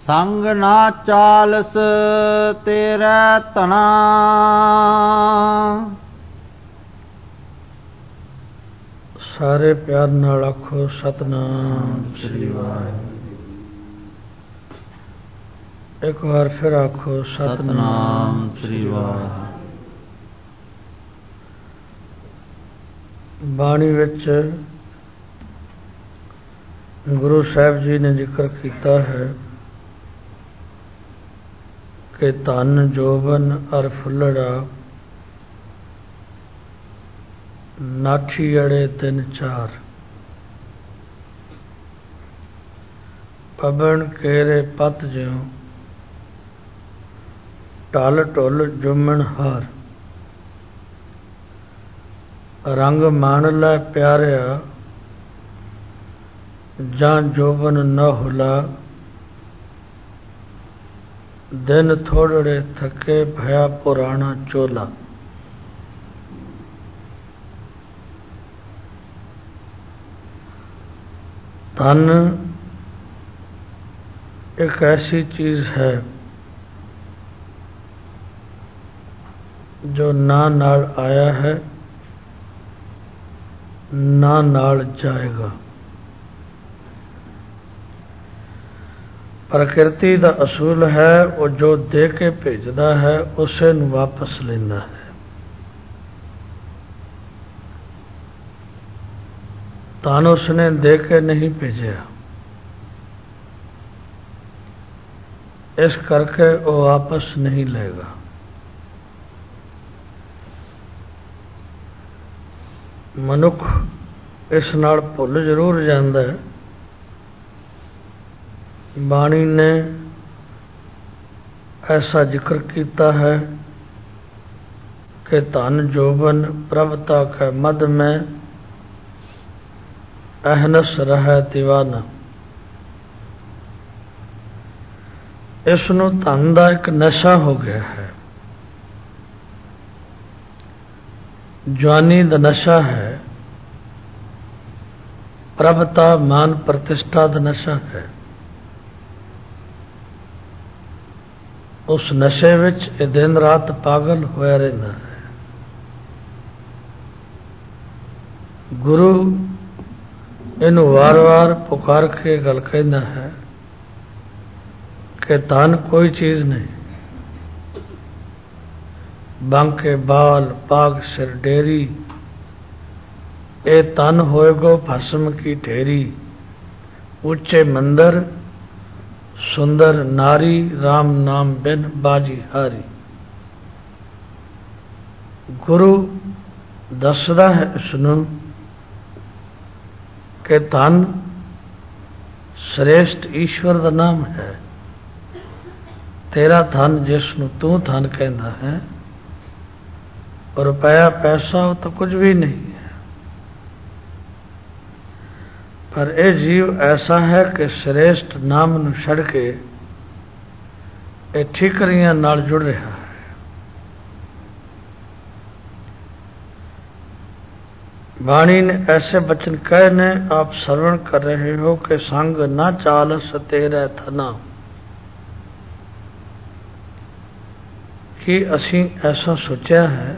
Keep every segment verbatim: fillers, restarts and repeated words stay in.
संग ना चालस तेरे तना। सारे प्यार नाल आखो सतनाम श्री वाहिगुरू। एक बार फिर आखो सतनाम श्री वाहिगुरू। बाणी विच गुरु साहब जी ने जिक्र किया है कि धन जोबन अर फुलड़ा नाठी अड़े दिन चार। पबन केरे पत ज्यों टल टुल जुमन हार। रंग मान लै प्यारिया जां जोबन न हुला। दिन थोड़े थके भया पुराना चोला। धन एक ऐसी चीज है जो ना नाल आया है ना नाल जाएगा। प्रकृति का असूल है वो जो दे के भेजदा है उसे नूं वापस लेंदा है। धन उसने दे के नहीं भेजा, इस करके वो वापस नहीं लेगा। मनुख इस नाल भुल जरूर जांदा है। बाणी ने ऐसा जिक्र किया है कि धन जोबन प्रभता के मद में अहनस रह दीवाना। इसनों धन का एक नशा हो गया है। जवानी का नशा है, प्रभता मान प्रतिष्ठा का नशा है। उस नशे विच दिन रात पागल होया रहंदा है। गुरु इनू वार वार पुकार के गल कहंदा है कि धन कोई चीज नहीं। बांके बाल पाग सिर डेरी ए तन होएगो भस्म की ढेरी। ऊंचे मंदिर सुंदर नारी राम नाम बिन बाजी हारी। गुरु दसदा है इसनू कि धन श्रेष्ठ ईश्वर का नाम है। तेरा धन जिसनू तू धन कहता है, रुपया पैसा वो तो कुछ भी नहीं है। पर यह जीव ऐसा है कि श्रेष्ठ नाम नू छड़ के ठीकरियां नाल जुड़ रहा है। वाणी ने ऐसे वचन कहने आप श्रवण कर रहे हो कि संग ना चालस तेरे थना। कि असी ऐसा सोचा है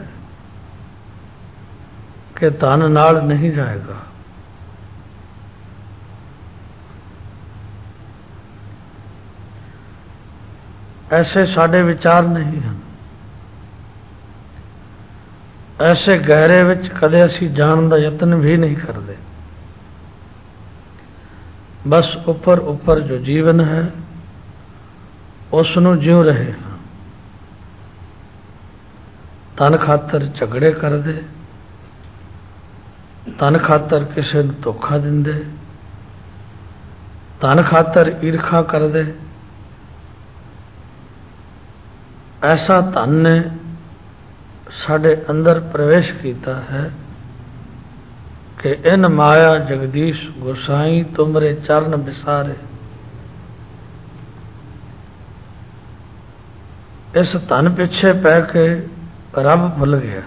कि धन नाल नहीं जाएगा। ऐसे साडे विचार नहीं हैं। ऐसे गहरे विच कदे असी जान का यत्न भी नहीं करते। बस ऊपर ऊपर जो जीवन है उसनू ज्यों रहे हैं। धन खातर झगड़े करते, धन खातर किसी नूं धोखा दिंदे, धन खातर ईर्खा करते। ऐसा धन ने साढ़े अंदर प्रवेश किया है कि इन माया जगदीश गोसाई तुमरे चरण बिसारे। इस धन पिछे पै के रब भुल गया।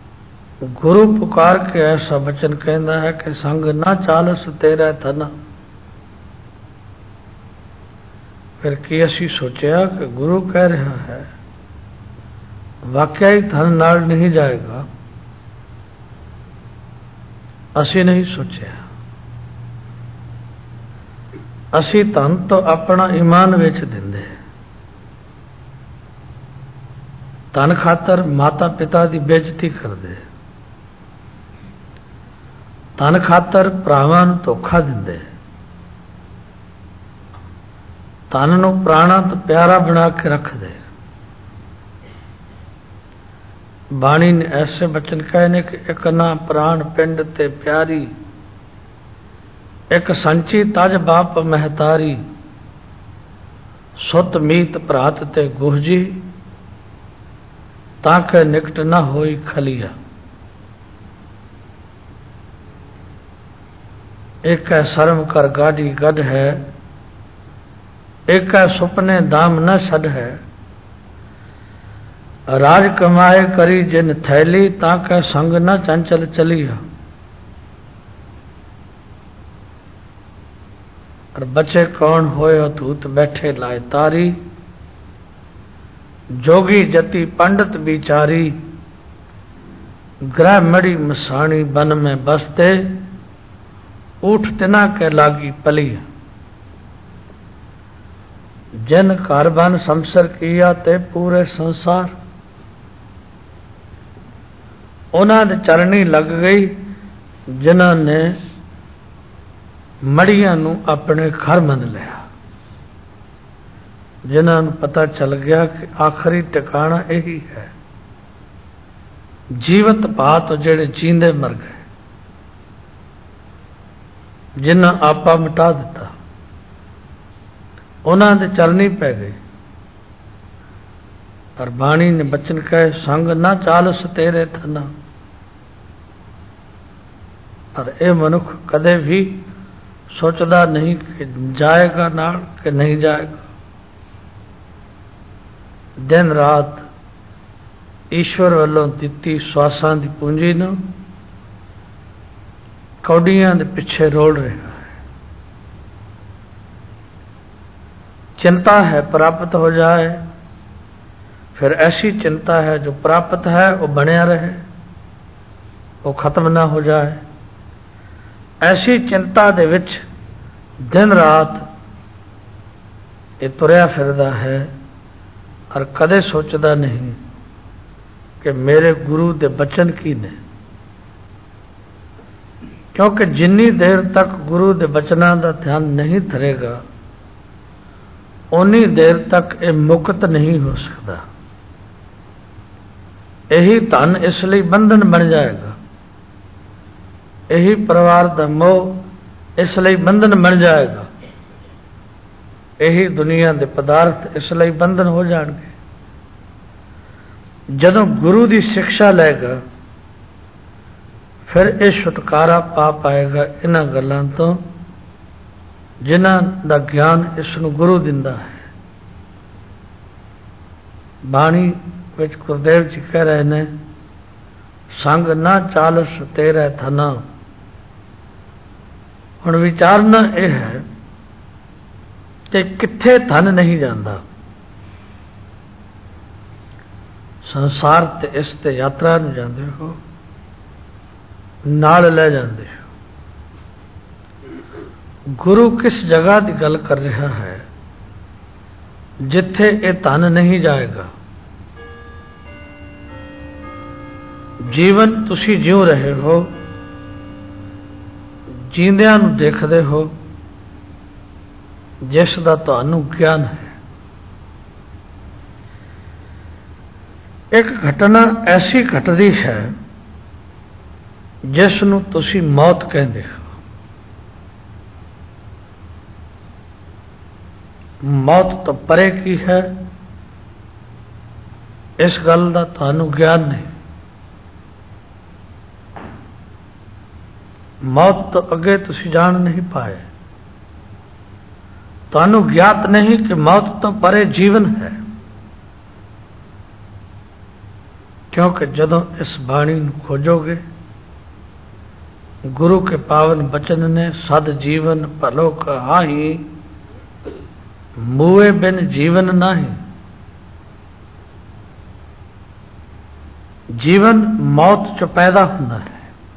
गुरु पुकार के ऐसा वचन कहता है कि संग ना चालस तेरा धना। फिर की असी सोचा कि गुरु कह रहा है वाकया ही धन नाल नहीं जाएगा। असी नहीं सोचा, असी धन तो अपना ईमान बेच देंगे। धन खातर माता पिता की बेइज्जती कर दे, धन खातर भरावां नूं धोखा दिंदे, धन नूं प्राणा तो प्यारा बना के रख दे। बाणी ने ऐसे बचन कहे ने कि एक ना प्राण पिंड ते प्यारी, एक संची तज बाप महतारी, सुत मीत भरात ते गुहजी, ताके निकट न होई खलिया। एक है शर्म कर गाड़ी गढ़ है, एक है सुपने दाम न छड़ है। राज कमाए करी जिन थैली, ताके संग न चंचल चलिया। और बचे कौन होए अतूत बैठे लाए तारी, जोगी जति पंडित बिचारी, ग्रह मड़ी मसाणी बन में बसते, उठ तिना के लागी पलिया। जिन कारबन संसर किया ते पूरे संसार, उन्होंने चरनी लग गई जिन्होंने मड़िया नूं अपने घर मन लिया, जिन्होंने पता चल गया कि आखिरी टिकाणा यही है। जीवत पात जेड़े जींदे मर गए, जिन्हें आपा मिटा दिता, उन्होंने चलनी पै गई। और बाणी ने बचन कहे संग ना चालस तेरे थना। और ये मनुख कदे भी सोचता नहीं कि जाएगा नाल कि नहीं जाएगा। दिन रात ईश्वर वालों दिती श्वासां की पूंजी नूं कौड़ियां दे पिछे रोल रहा है। चिंता है प्राप्त हो जाए, फिर ऐसी चिंता है जो प्राप्त है वो बनया रहे, वो खत्म ना हो जाए। ऐसी चिंता दे विच दिन रात ये तुरया फिरदा है और कदे सोचता नहीं कि मेरे गुरु दे बचन की ने। क्योंकि जिन्नी देर तक गुरु दे बचना का ध्यान नहीं धरेगा, उन्नी देर तक ये मुक्त नहीं हो सकता। यही धन इसलिए बंधन बन जाएगा, यही परिवार का मोह इसलिए बंधन बन जाएगा, यही दुनिया के पदार्थ इसलिए बंधन हो जाएंगे। जदों गुरु की शिक्षा लेगा फिर ये छुटकारा पा पाएगा इन्हां गल्लां तो जिन्हां दा ज्ञान इसनूं गुरु दिंदा है। बाणी विच गुरदेव जी कह रहे ने संग ना चालस तेरे थना। हुण विचारना यह है कि किथे धन नहीं जाता। संसार ते इस ते यात्रा नूं जांदे हो, नाल ले जांदे हो। गुरु किस जगह की गल कर रहा है जिथे ये धन नहीं जाएगा। जीवन तुसी जिउ रहे हो, जींदियां नूं देखदे हो, जिस दा तुहानूं ज्ञान है। एक घटना ऐसी घटदी है जिस नूं तुसी मौत कहंदे हो। मौत तो परे की है, इस गल का तुहानूं ज्ञान नहीं। मौत तो अगे तुसी जान नहीं पाए, तुहानूं ज्ञात नहीं कि मौत तो परे जीवन है। क्योंकि जदों इस बाणी नूं खोजोगे, गुरु के पावन बचन ने सद जीवन भलो कहा ही मूए बिन जीवन नहीं। जीवन मौत चो पैदा होता है।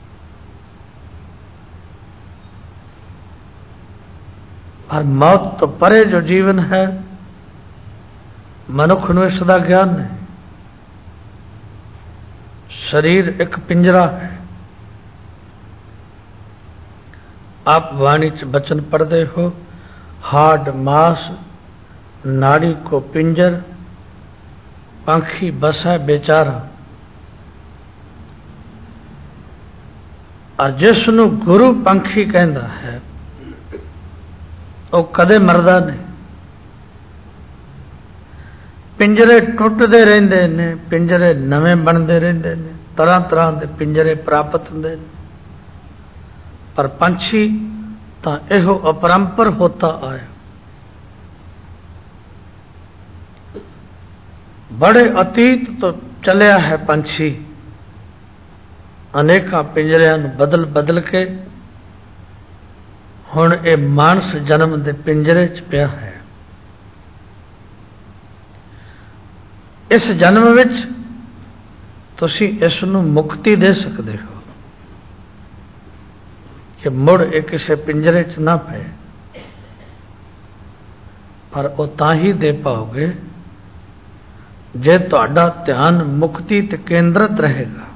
और मौत तो परे जो जीवन है, मनुख ਨੂੰ ਇਸ ਦਾ ਗਿਆਨ नहीं। शरीर एक पिंजरा है। आप वाणी च बचन पढ़ते हो, हाड मास नाड़ी को पिंजर, पंखी बस है बेचारा। और जिसनों गुरु पंखी कहता है वो कदे मरदा नहीं। पिंजरे टुटते रहते ने, पिंजरे नवे बनते रहते ने, तरह तरह के पिंजरे प्राप्त होंगे। पर पंछी तो यहो अपरंपर होता आया। बड़े अतीत तो चलिया है पंछी, अनेका पिंजरिया बदल बदल के हुण ये मानस जन्म के पिंजरे च पिया है। इस जन्म विच तुसी इसनूं मुक्ति दे सकते हो कि मुड़ ये किसी पिंजरे च ना पे। पर वो तां ही दे पाओगे जे तुहाडा ध्यान मुक्ति ते केंद्रित रहेगा।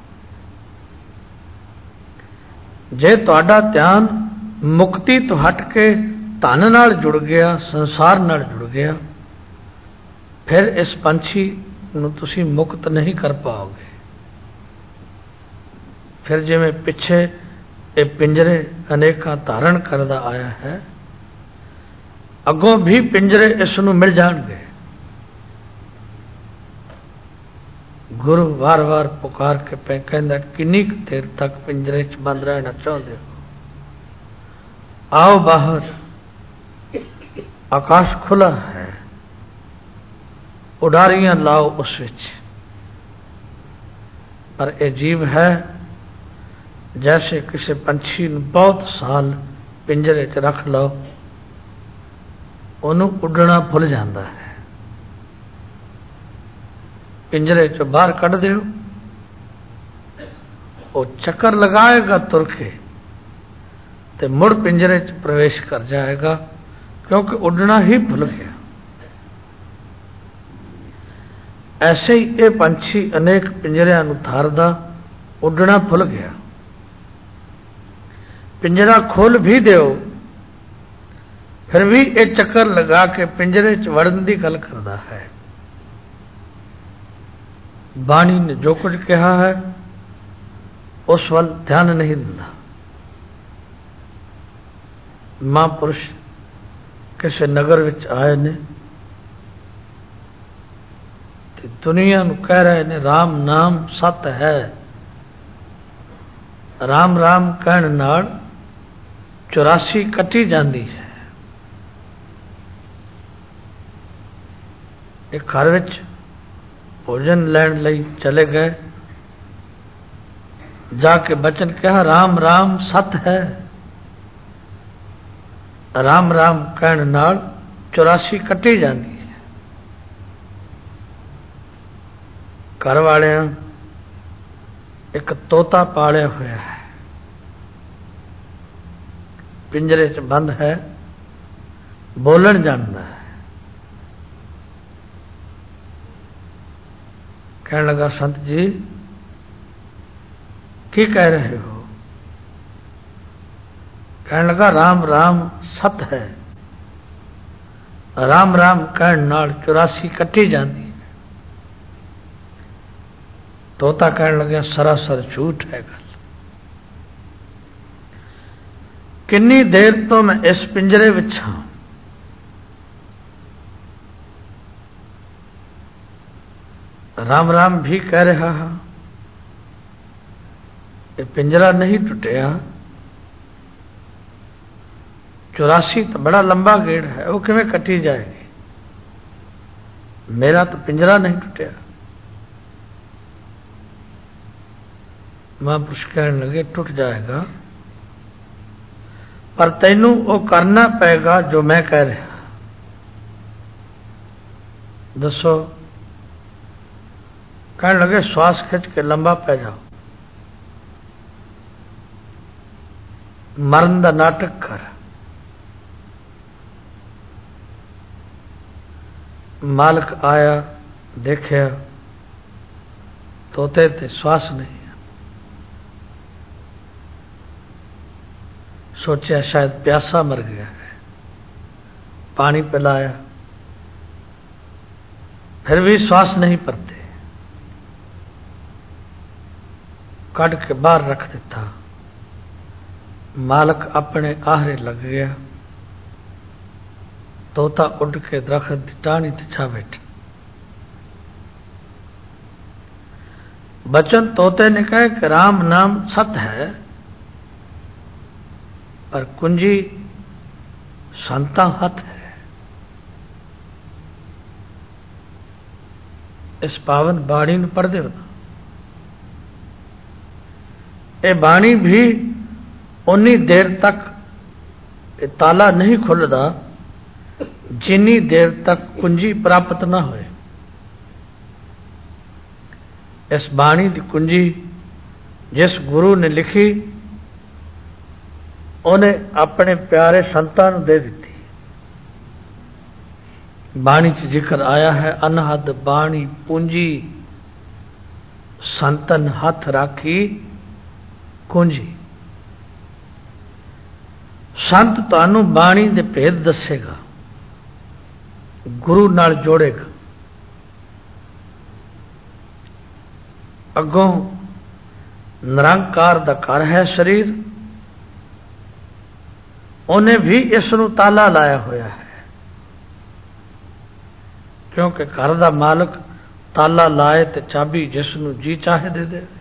जे तुहाडा ध्यान मुक्ति तो हट के धन नाल जुड़ गया, संसार नाल जुड़ गया, फिर इस पंछी ਨੂੰ ਤੁਸੀਂ मुक्त नहीं कर पाओगे। फिर जिवें पिछे ये पिंजरे अनेका धारण करता आया है, अगों भी पिंजरे इसनूं मिल जाएंगे। गुरु वार वार पुकार के पे कहंदा किन्नी देर तक पिंजरे च बंद रहना चाहते हो, आओ बाहर, आकाश खुला है, उडारियां लाओ उस विच। पर यह जीव है जैसे किसी पंछी नूं बहुत साल पिंजरे च रख लो, उन्हों उड़ना भुल जाता है। पिंजरे चो बाहर कढ़ दो, वो चक्कर लगाएगा तुर के, ते मुड़ पिंजरे च प्रवेश कर जाएगा, क्योंकि उड़ना ही भूल गया। ऐसे ही ये पंछी अनेक पिंजरिया धारदा उड़ना भूल गया। पिंजरा खोल भी दो, फिर भी ये चक्कर लगा के पिंजरे च वड़न की गल करता है। बाणी ने जो कुछ कहा है उस वल ध्यान नहीं दिता। महापुरुष किसी नगर विच आए ने, दुनिया नूं कह रहे ने राम नाम सत है। राम राम कहण नाल चौरासी कटी जाती है। एक घर विच भोजन लैण लई चले गए, जाके बचन कहा राम राम सत है। राम राम कहण नाल चौरासी कटी जाती है। घर वाले एक तोता पालिया हुआ है, पिंजरे च बंद है, बोलन जानता है। कहने लगा संत जी की कह रहे हो? कहने लगा राम राम सत है। राम राम कहण नाल चौरासी कटी जाती है। तोता कहने लगे सरासर झूठ है गल। किन्नी देर तो मैं इस पिंजरे विच हां, राम राम भी कह रहा हा, ये पिंजरा नहीं टूटिया। चौरासी तो बड़ा लंबा गेड़ है, वो किवें कटी जाएगी? मेरा तो पिंजरा नहीं टूटिया। महापुरुष कहने लगे टूट जाएगा, पर तैनू वो करना पेगा जो मैं कह रहा। दसो, कहने लगे श्वास खिंच के लंबा पै जाओ, मरण का नाटक कर। मालिक आया, देखिया तोते ते श्वास नहीं, सोचा शायद प्यासा मर गया है, पानी पिलाया, फिर भी श्वास नहीं पड़ते, कट के बाहर रख दिता। मालिक अपने आहरे लग गया, तोता उड़ के दरख्त की टाहनी ते छा बैठा। बचन तोते ने कहा कि राम नाम सत है, पर कुंजी संता हथ है। इस पावन बाणी ਨੂੰ पढ़ दो ना, ये बाणी भी उन्नी देर तक ताला नहीं खुलता जिन्नी देर तक कुंजी प्राप्त ना होए। इस बाणी की कुंजी जिस गुरु ने लिखी, उन्हें अपने प्यारे संतां नूं दे दी। बाणी च जिक्र आया है, अनहद बाणी पूंजी संतन हथ राखी कुंजी। संत तुहानू बाणी दे भेद दसेगा, गुरु नाल जोड़ेगा। अगों निरंकार दा घर है शरीर, उन्हें भी इस नूं ताला लाया होया है, क्योंकि घर दा मालिक ताला लाए ते चाबी जिसनूं जी चाहे दे दे।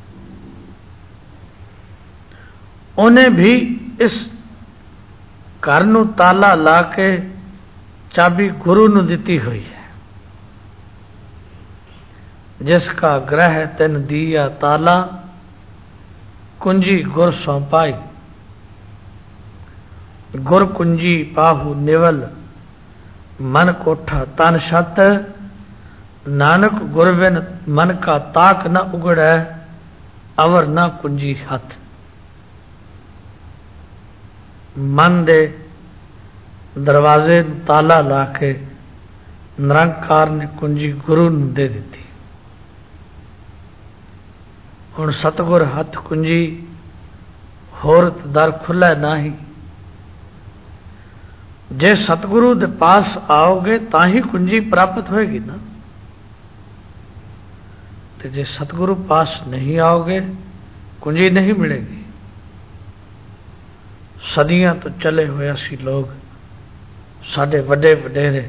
उन्हें भी इस घर नूं ताला ला के चाबी गुरु नूं दिती हुई है। जिसका ग्रह तिन दिया ताला, कुंजी गुर सौंपाई। गुर कुंजी पाहु निवल, मन कोठा तन छत। नानक गुर बिन मन का ताक न उगड़ै, अवर न कुंजी हथ। मन दे दरवाजे ताला ला के निरंकार ने कुंजी गुरु नूं दे दी। हुण सतगुर हथ कुंजी, होर दर खुलै नाही। जे सतगुरु दे पास आओगे ता ही कुंजी प्राप्त होएगी ना। तो जे सतगुरु पास नहीं आओगे कुंजी नहीं मिलेगी। सदियां तो चले हुए असी लोग, साडे वड्डे वडेरे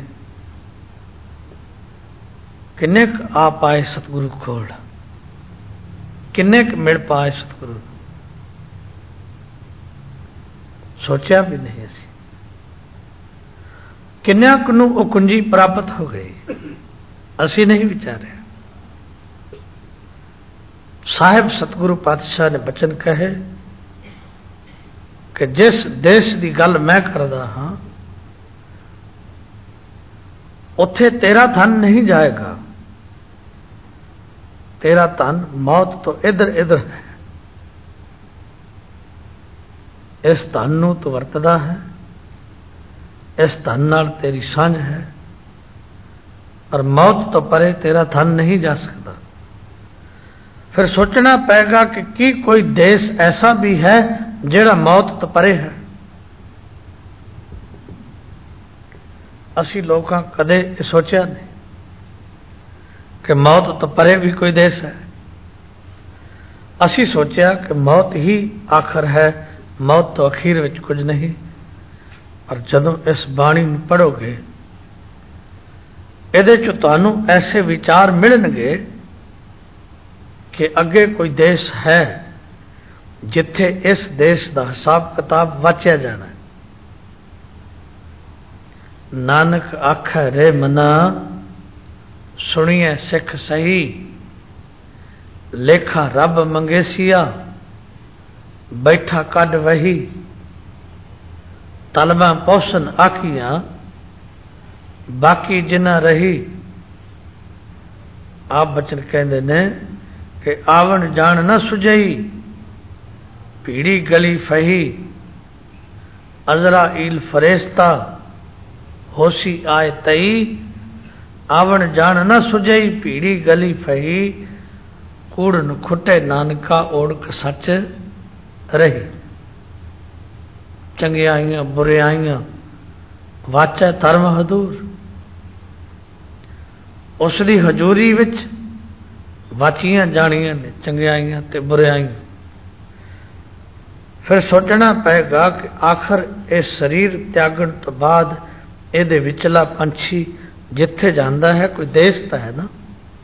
किन्ने आ पाए सतगुरु कोल, किन्ने मिल पाए सतगुरु, सोचा भी नहीं असी। किन्या नूं वो कुंजी प्राप्त हो गई, असी नहीं विचारे। साहिब सतगुरु पातशाह ने बचन कहे कि जिस देश की गल मैं करदा हाँ, उत्थे तेरा धन नहीं जाएगा। तेरा धन मौत तो इधर इधर है। इस धन नूं तो वरतदा है, इस धन नाल तेरी सांझ है, पर मौत तो परे तेरा धन नहीं जा सकता। फिर सोचना पड़ेगा कि की कोई देश ऐसा भी है जेड़ा मौत तो परे है। असी लोग कदे सोचा नहीं कि मौत तो परे भी कोई देश है। असी सोचा कि मौत ही आखिर है, मौत तो अखीर विच कुछ नहीं। और जदों इस बाणी नूं पढ़ोगे, इहदे चों तुहानूं ऐसे विचार मिलणगे कि अगे कोई देश है जिथे इस देश का हिसाब किताब वाचिया जाना है। नानक आखै रे मना, सुनिए सिख सही। लेखा रब मंगेसिया, बैठा कड वही। तलबा पौसन आखियां, बाकी जिना रही। आप बचन कहते ने कि आवन जान न सुझई, भीड़ी गली फही, अजरा ईल फरेस्ता, होशी आए तई, आवन जान न सुझई, भीड़ी गली फही, कूड़ न खुटे नानका ओढ़ सच रही। चंगियाइयां बुरियाइयां वाचा धर्म हदूर, उसकी हजूरी विच वाचियां जानियां ने चंगियाइयां ते बुरियाइयां। फिर सोचना पेगा कि आखिर इस शरीर त्यागण तो बाद ਇਹਦੇ ਵਿਚਲਾ ਪੰਛੀ ਜਿੱਥੇ ਜਾਂਦਾ ਹੈ ਕੋਈ ਦੇਸ਼ ਤਾਂ ਹੈ ਨਾ।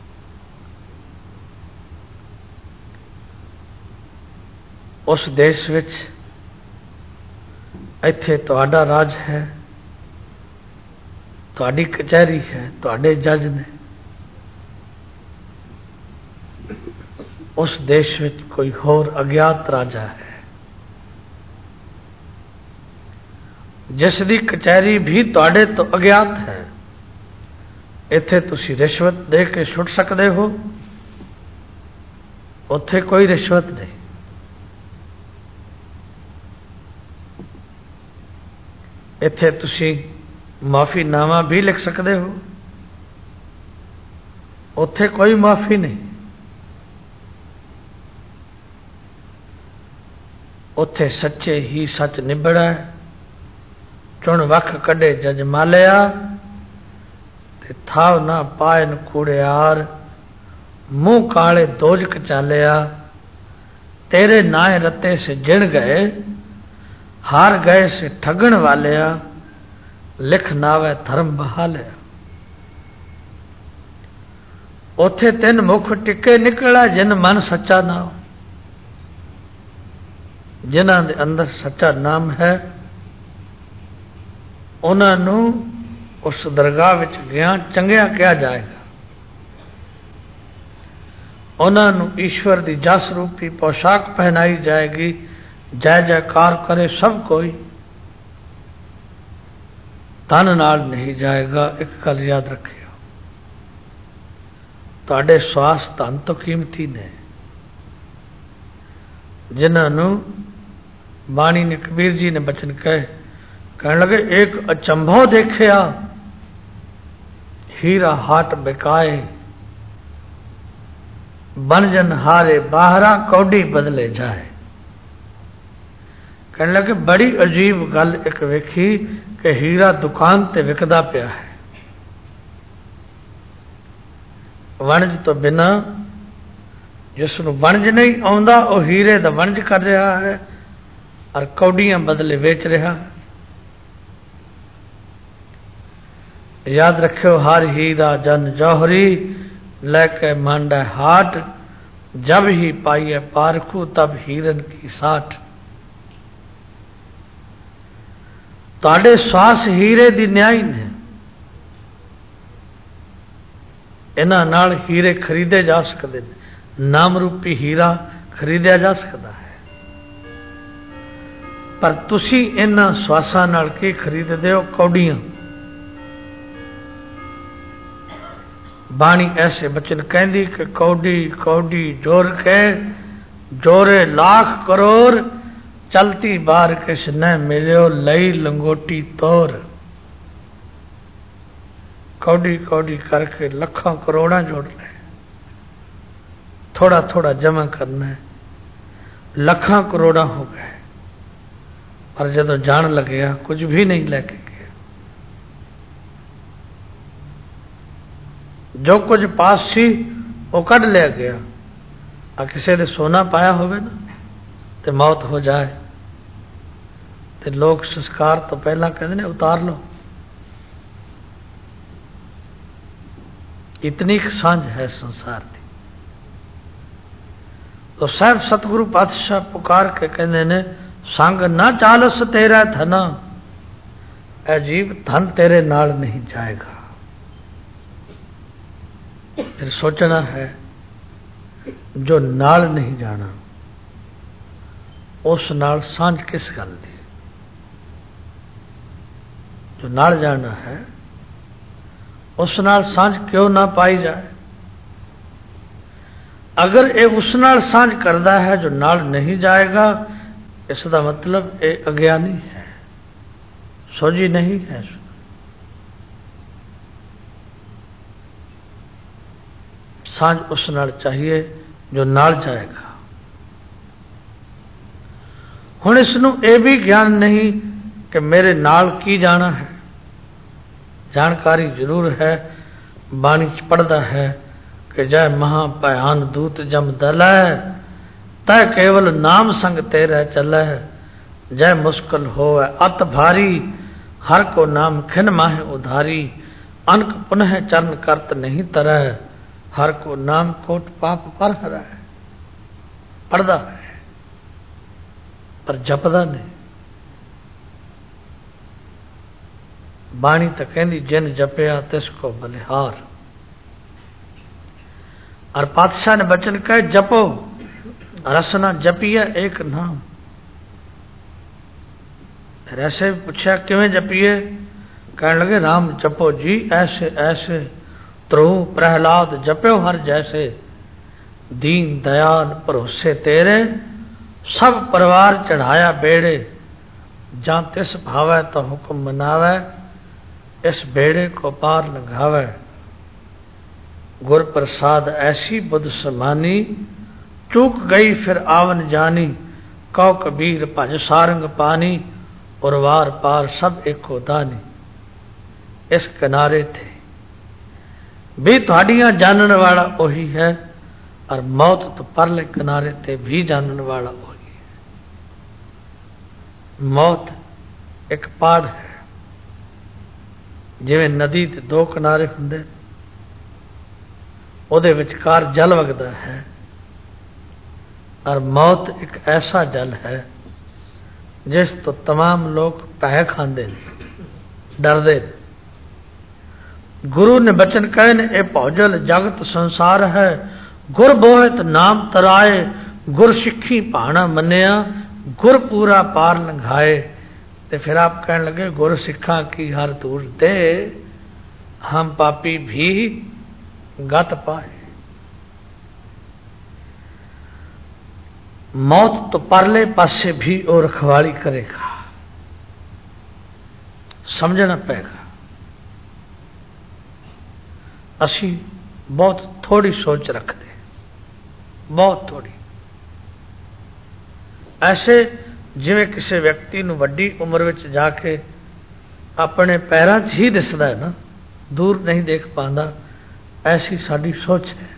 ਉਸ ਦੇਸ਼ ਵਿੱਚ ਇੱਥੇ ਤੁਹਾਡਾ ਰਾਜ ਹੈ, ਤੁਹਾਡੀ ਕਚਹਿਰੀ ਹੈ, ਤੁਹਾਡੇ ਜੱਜ ਨੇ। ਉਸ ਦੇਸ਼ ਵਿੱਚ ਕੋਈ ਹੋਰ ਅਗਿਆਤ ਰਾਜਾ ਹੈ जिस दी कचहरी भी तुहाडे तो अज्ञात है। इत्थे तुसी रिश्वत दे के छुट सकते हो, उत्थे कोई रिश्वत नहीं। इत्थे तुसी माफीनामा भी लिख सकते हो, उत्थे कोई माफी नहीं। उत्थे सच्चे ही सच निबड़ा है। चुन वख कड़े जज मालिया, ते थाव ना पायन कूड़ियार, मुंह काले दोजक चालिया, तेरे नाए रते से जिण गए, हार गए से ठगण वालिया, लिख नावे धर्म बहालिया। उथे तिन मुख टिके निकला जिन मन सच्चा ना हो, जिन्हां दे अंदर सच्चा नाम है, उन्होंने उस दरगाह विच गया चंगिया कहा जाएगा। उन्होंने ईश्वर की जस रूपी पोशाक पहनाई जाएगी। जय जयकार करे सब कोई, धन नाल नहीं जाएगा। एक गल याद रखियो, तुहाडे श्वास धन तो कीमती ने। जिन्होंने बाणी ने कबीर जी ने बचन कहे, कहने लगे एक अचंभो देखिया, हीरा हाट बिकाए, बनजन हारे बाहरा कौडी बदले जाए। कहने लगे बड़ी अजीब गल एक वेखी कि हीरा दुकान ते विकदा पिया है, वणज तो बिना जिसनू वणज नहीं आउंदा वो हीरे दा वणज कर रहा है और कौडियां बदले वेच रहा है। याद रखियो, हर हीरा जन जौहरी, लेके मांडा हाट, जब ही पाइए पारखू तब हीरन की साठ। तुहाडे श्वास हीरे दी न्याई ने, इन्हां नाल हीरे खरीदे जा सकते हैं। नाम रूपी हीरा खरीदया जा सकता है, पर तुसी इन्हां श्वासां नाल की खरीददे हो? कौडियां। बाणी ऐसे बचन कहती कि कौडी कौडी जोर के, जोरे लाख करोड़, चलती बार किस न मिलियो, लई लंगोटी तोर। कौडी कौडी करके लखों करोड़ा जोड़ना है, थोड़ा थोड़ा जमा करना है। लखों करोड़ा हो गए, पर जदों जान लगे कुछ भी नहीं लेके गया। जो कुछ पास सी वो कढ़ लिया गया। आ किसी ने सोना पाया होवे ना ते मौत हो जाए ते लोग संस्कार तो पहला कहते ने उतार लो। इतनी सांझ है संसार की। तो साहब सतगुरु पातशाह पुकार के कहते ने, संग ना चालस तेरा धना, अजीब धन तेरे नाल नहीं जाएगा। फिर सोचना है, जो नाल नहीं जाना उस नाल सांझ किस गल दी? जो नाल जाना है उस नाल सांझ क्यों ना पाई जाए? अगर ये उस नाल सांझ करता है जो नाल नहीं जाएगा, इसका मतलब ये अज्ञानी है, सोझी नहीं है। सांझ उस नाल चाहिए जो नाल जाएगा। हुण इसनूं यह भी ज्ञान नहीं कि मेरे नाल की जाना है। जानकारी जरूर है, बाणी च पढ़ता है कि जय महा भयान दूत जम दल है, तय केवल नाम संग तेरे चलै। जय मुश्किल होवे अत भारी, हर को नाम खिन माहे उधारी। अनक पुनः चरण करत नहीं तरह, हर को नाम कोट पाप पर हरै। पढ़दा है पर जपदा नहीं। बाणी तो कहती जिन जपया तिसको बलिहार। और पातशाह ने बचन कहे जपो रसना जपिए एक नाम। फिर ऐसे पूछा किवें जपिए, कहने लगे राम जपो जी ऐसे ऐसे। ध्रुव प्रहलाद जप्यो हर जैसे, दीन दयाल भरोसे तेरे। सब परिवार चढ़ाया बेड़े, जां तिस भावै तो हुक्म मनावै। इस बेड़े को पार लगावै, गुर प्रसाद ऐसी बुध समानी। चूक गई फिर आवन जानी, कौ कबीर भज सारंग पानी। और वार पार सब एको दानी। इस किनारे थे भी तुहाडियां जानन वाला वही है, और मौत तो परले किनारे ते भी जानन वाला वही है। मौत एक पहाड़ है, जिवें नदी के दो किनारे हुंदे, ਉਹਦੇ ਵਿਚਕਾਰ जल वगदा है। और मौत एक ऐसा जल है जिस तो तमाम लोग पै खांदे डरदे। गुरु ने बचन कहे ने ए भौजल जगत संसार है। गुर बोहित नाम तराए, गुर सिੱਖੀ भाणा मन्निया। गुर पूरा पार लंघाए। तो फिर आप कहने लगे गुर सिखा की हर दूर दे, हम पापी भी गत पाए। मौत तो परले पासे भी और रखवाली करेगा, समझना पेगा। असी बहुत थोड़ी सोच रखते, बहुत थोड़ी। ऐसे जिवें किसी व्यक्ति नूं वड्डी उम्र विच जाके अपने पैरां 'च ही दिसदा है ना, दूर नहीं देख पांदा, ऐसी साडी सोच है।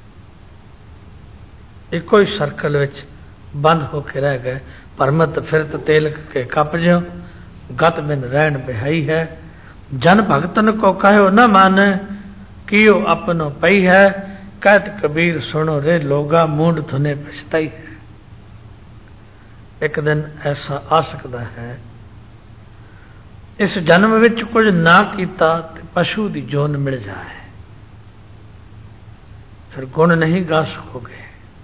इको ही सर्कल विच बंद होके रह गए। परमत फिरत तेल के कप ज्यों, गत बिन रहन बिहाई है। जन भगतन को कहो न माने, कियो अपनो पई है। कहत कबीर सुनो रे लोगा, मूड धुने पछताई है। एक दिन ऐसा आ सकता है, इस जन्म विच कुछ ना कीता ते पशु दी जोन मिल जाए, फिर गुण नहीं गा सकोगे।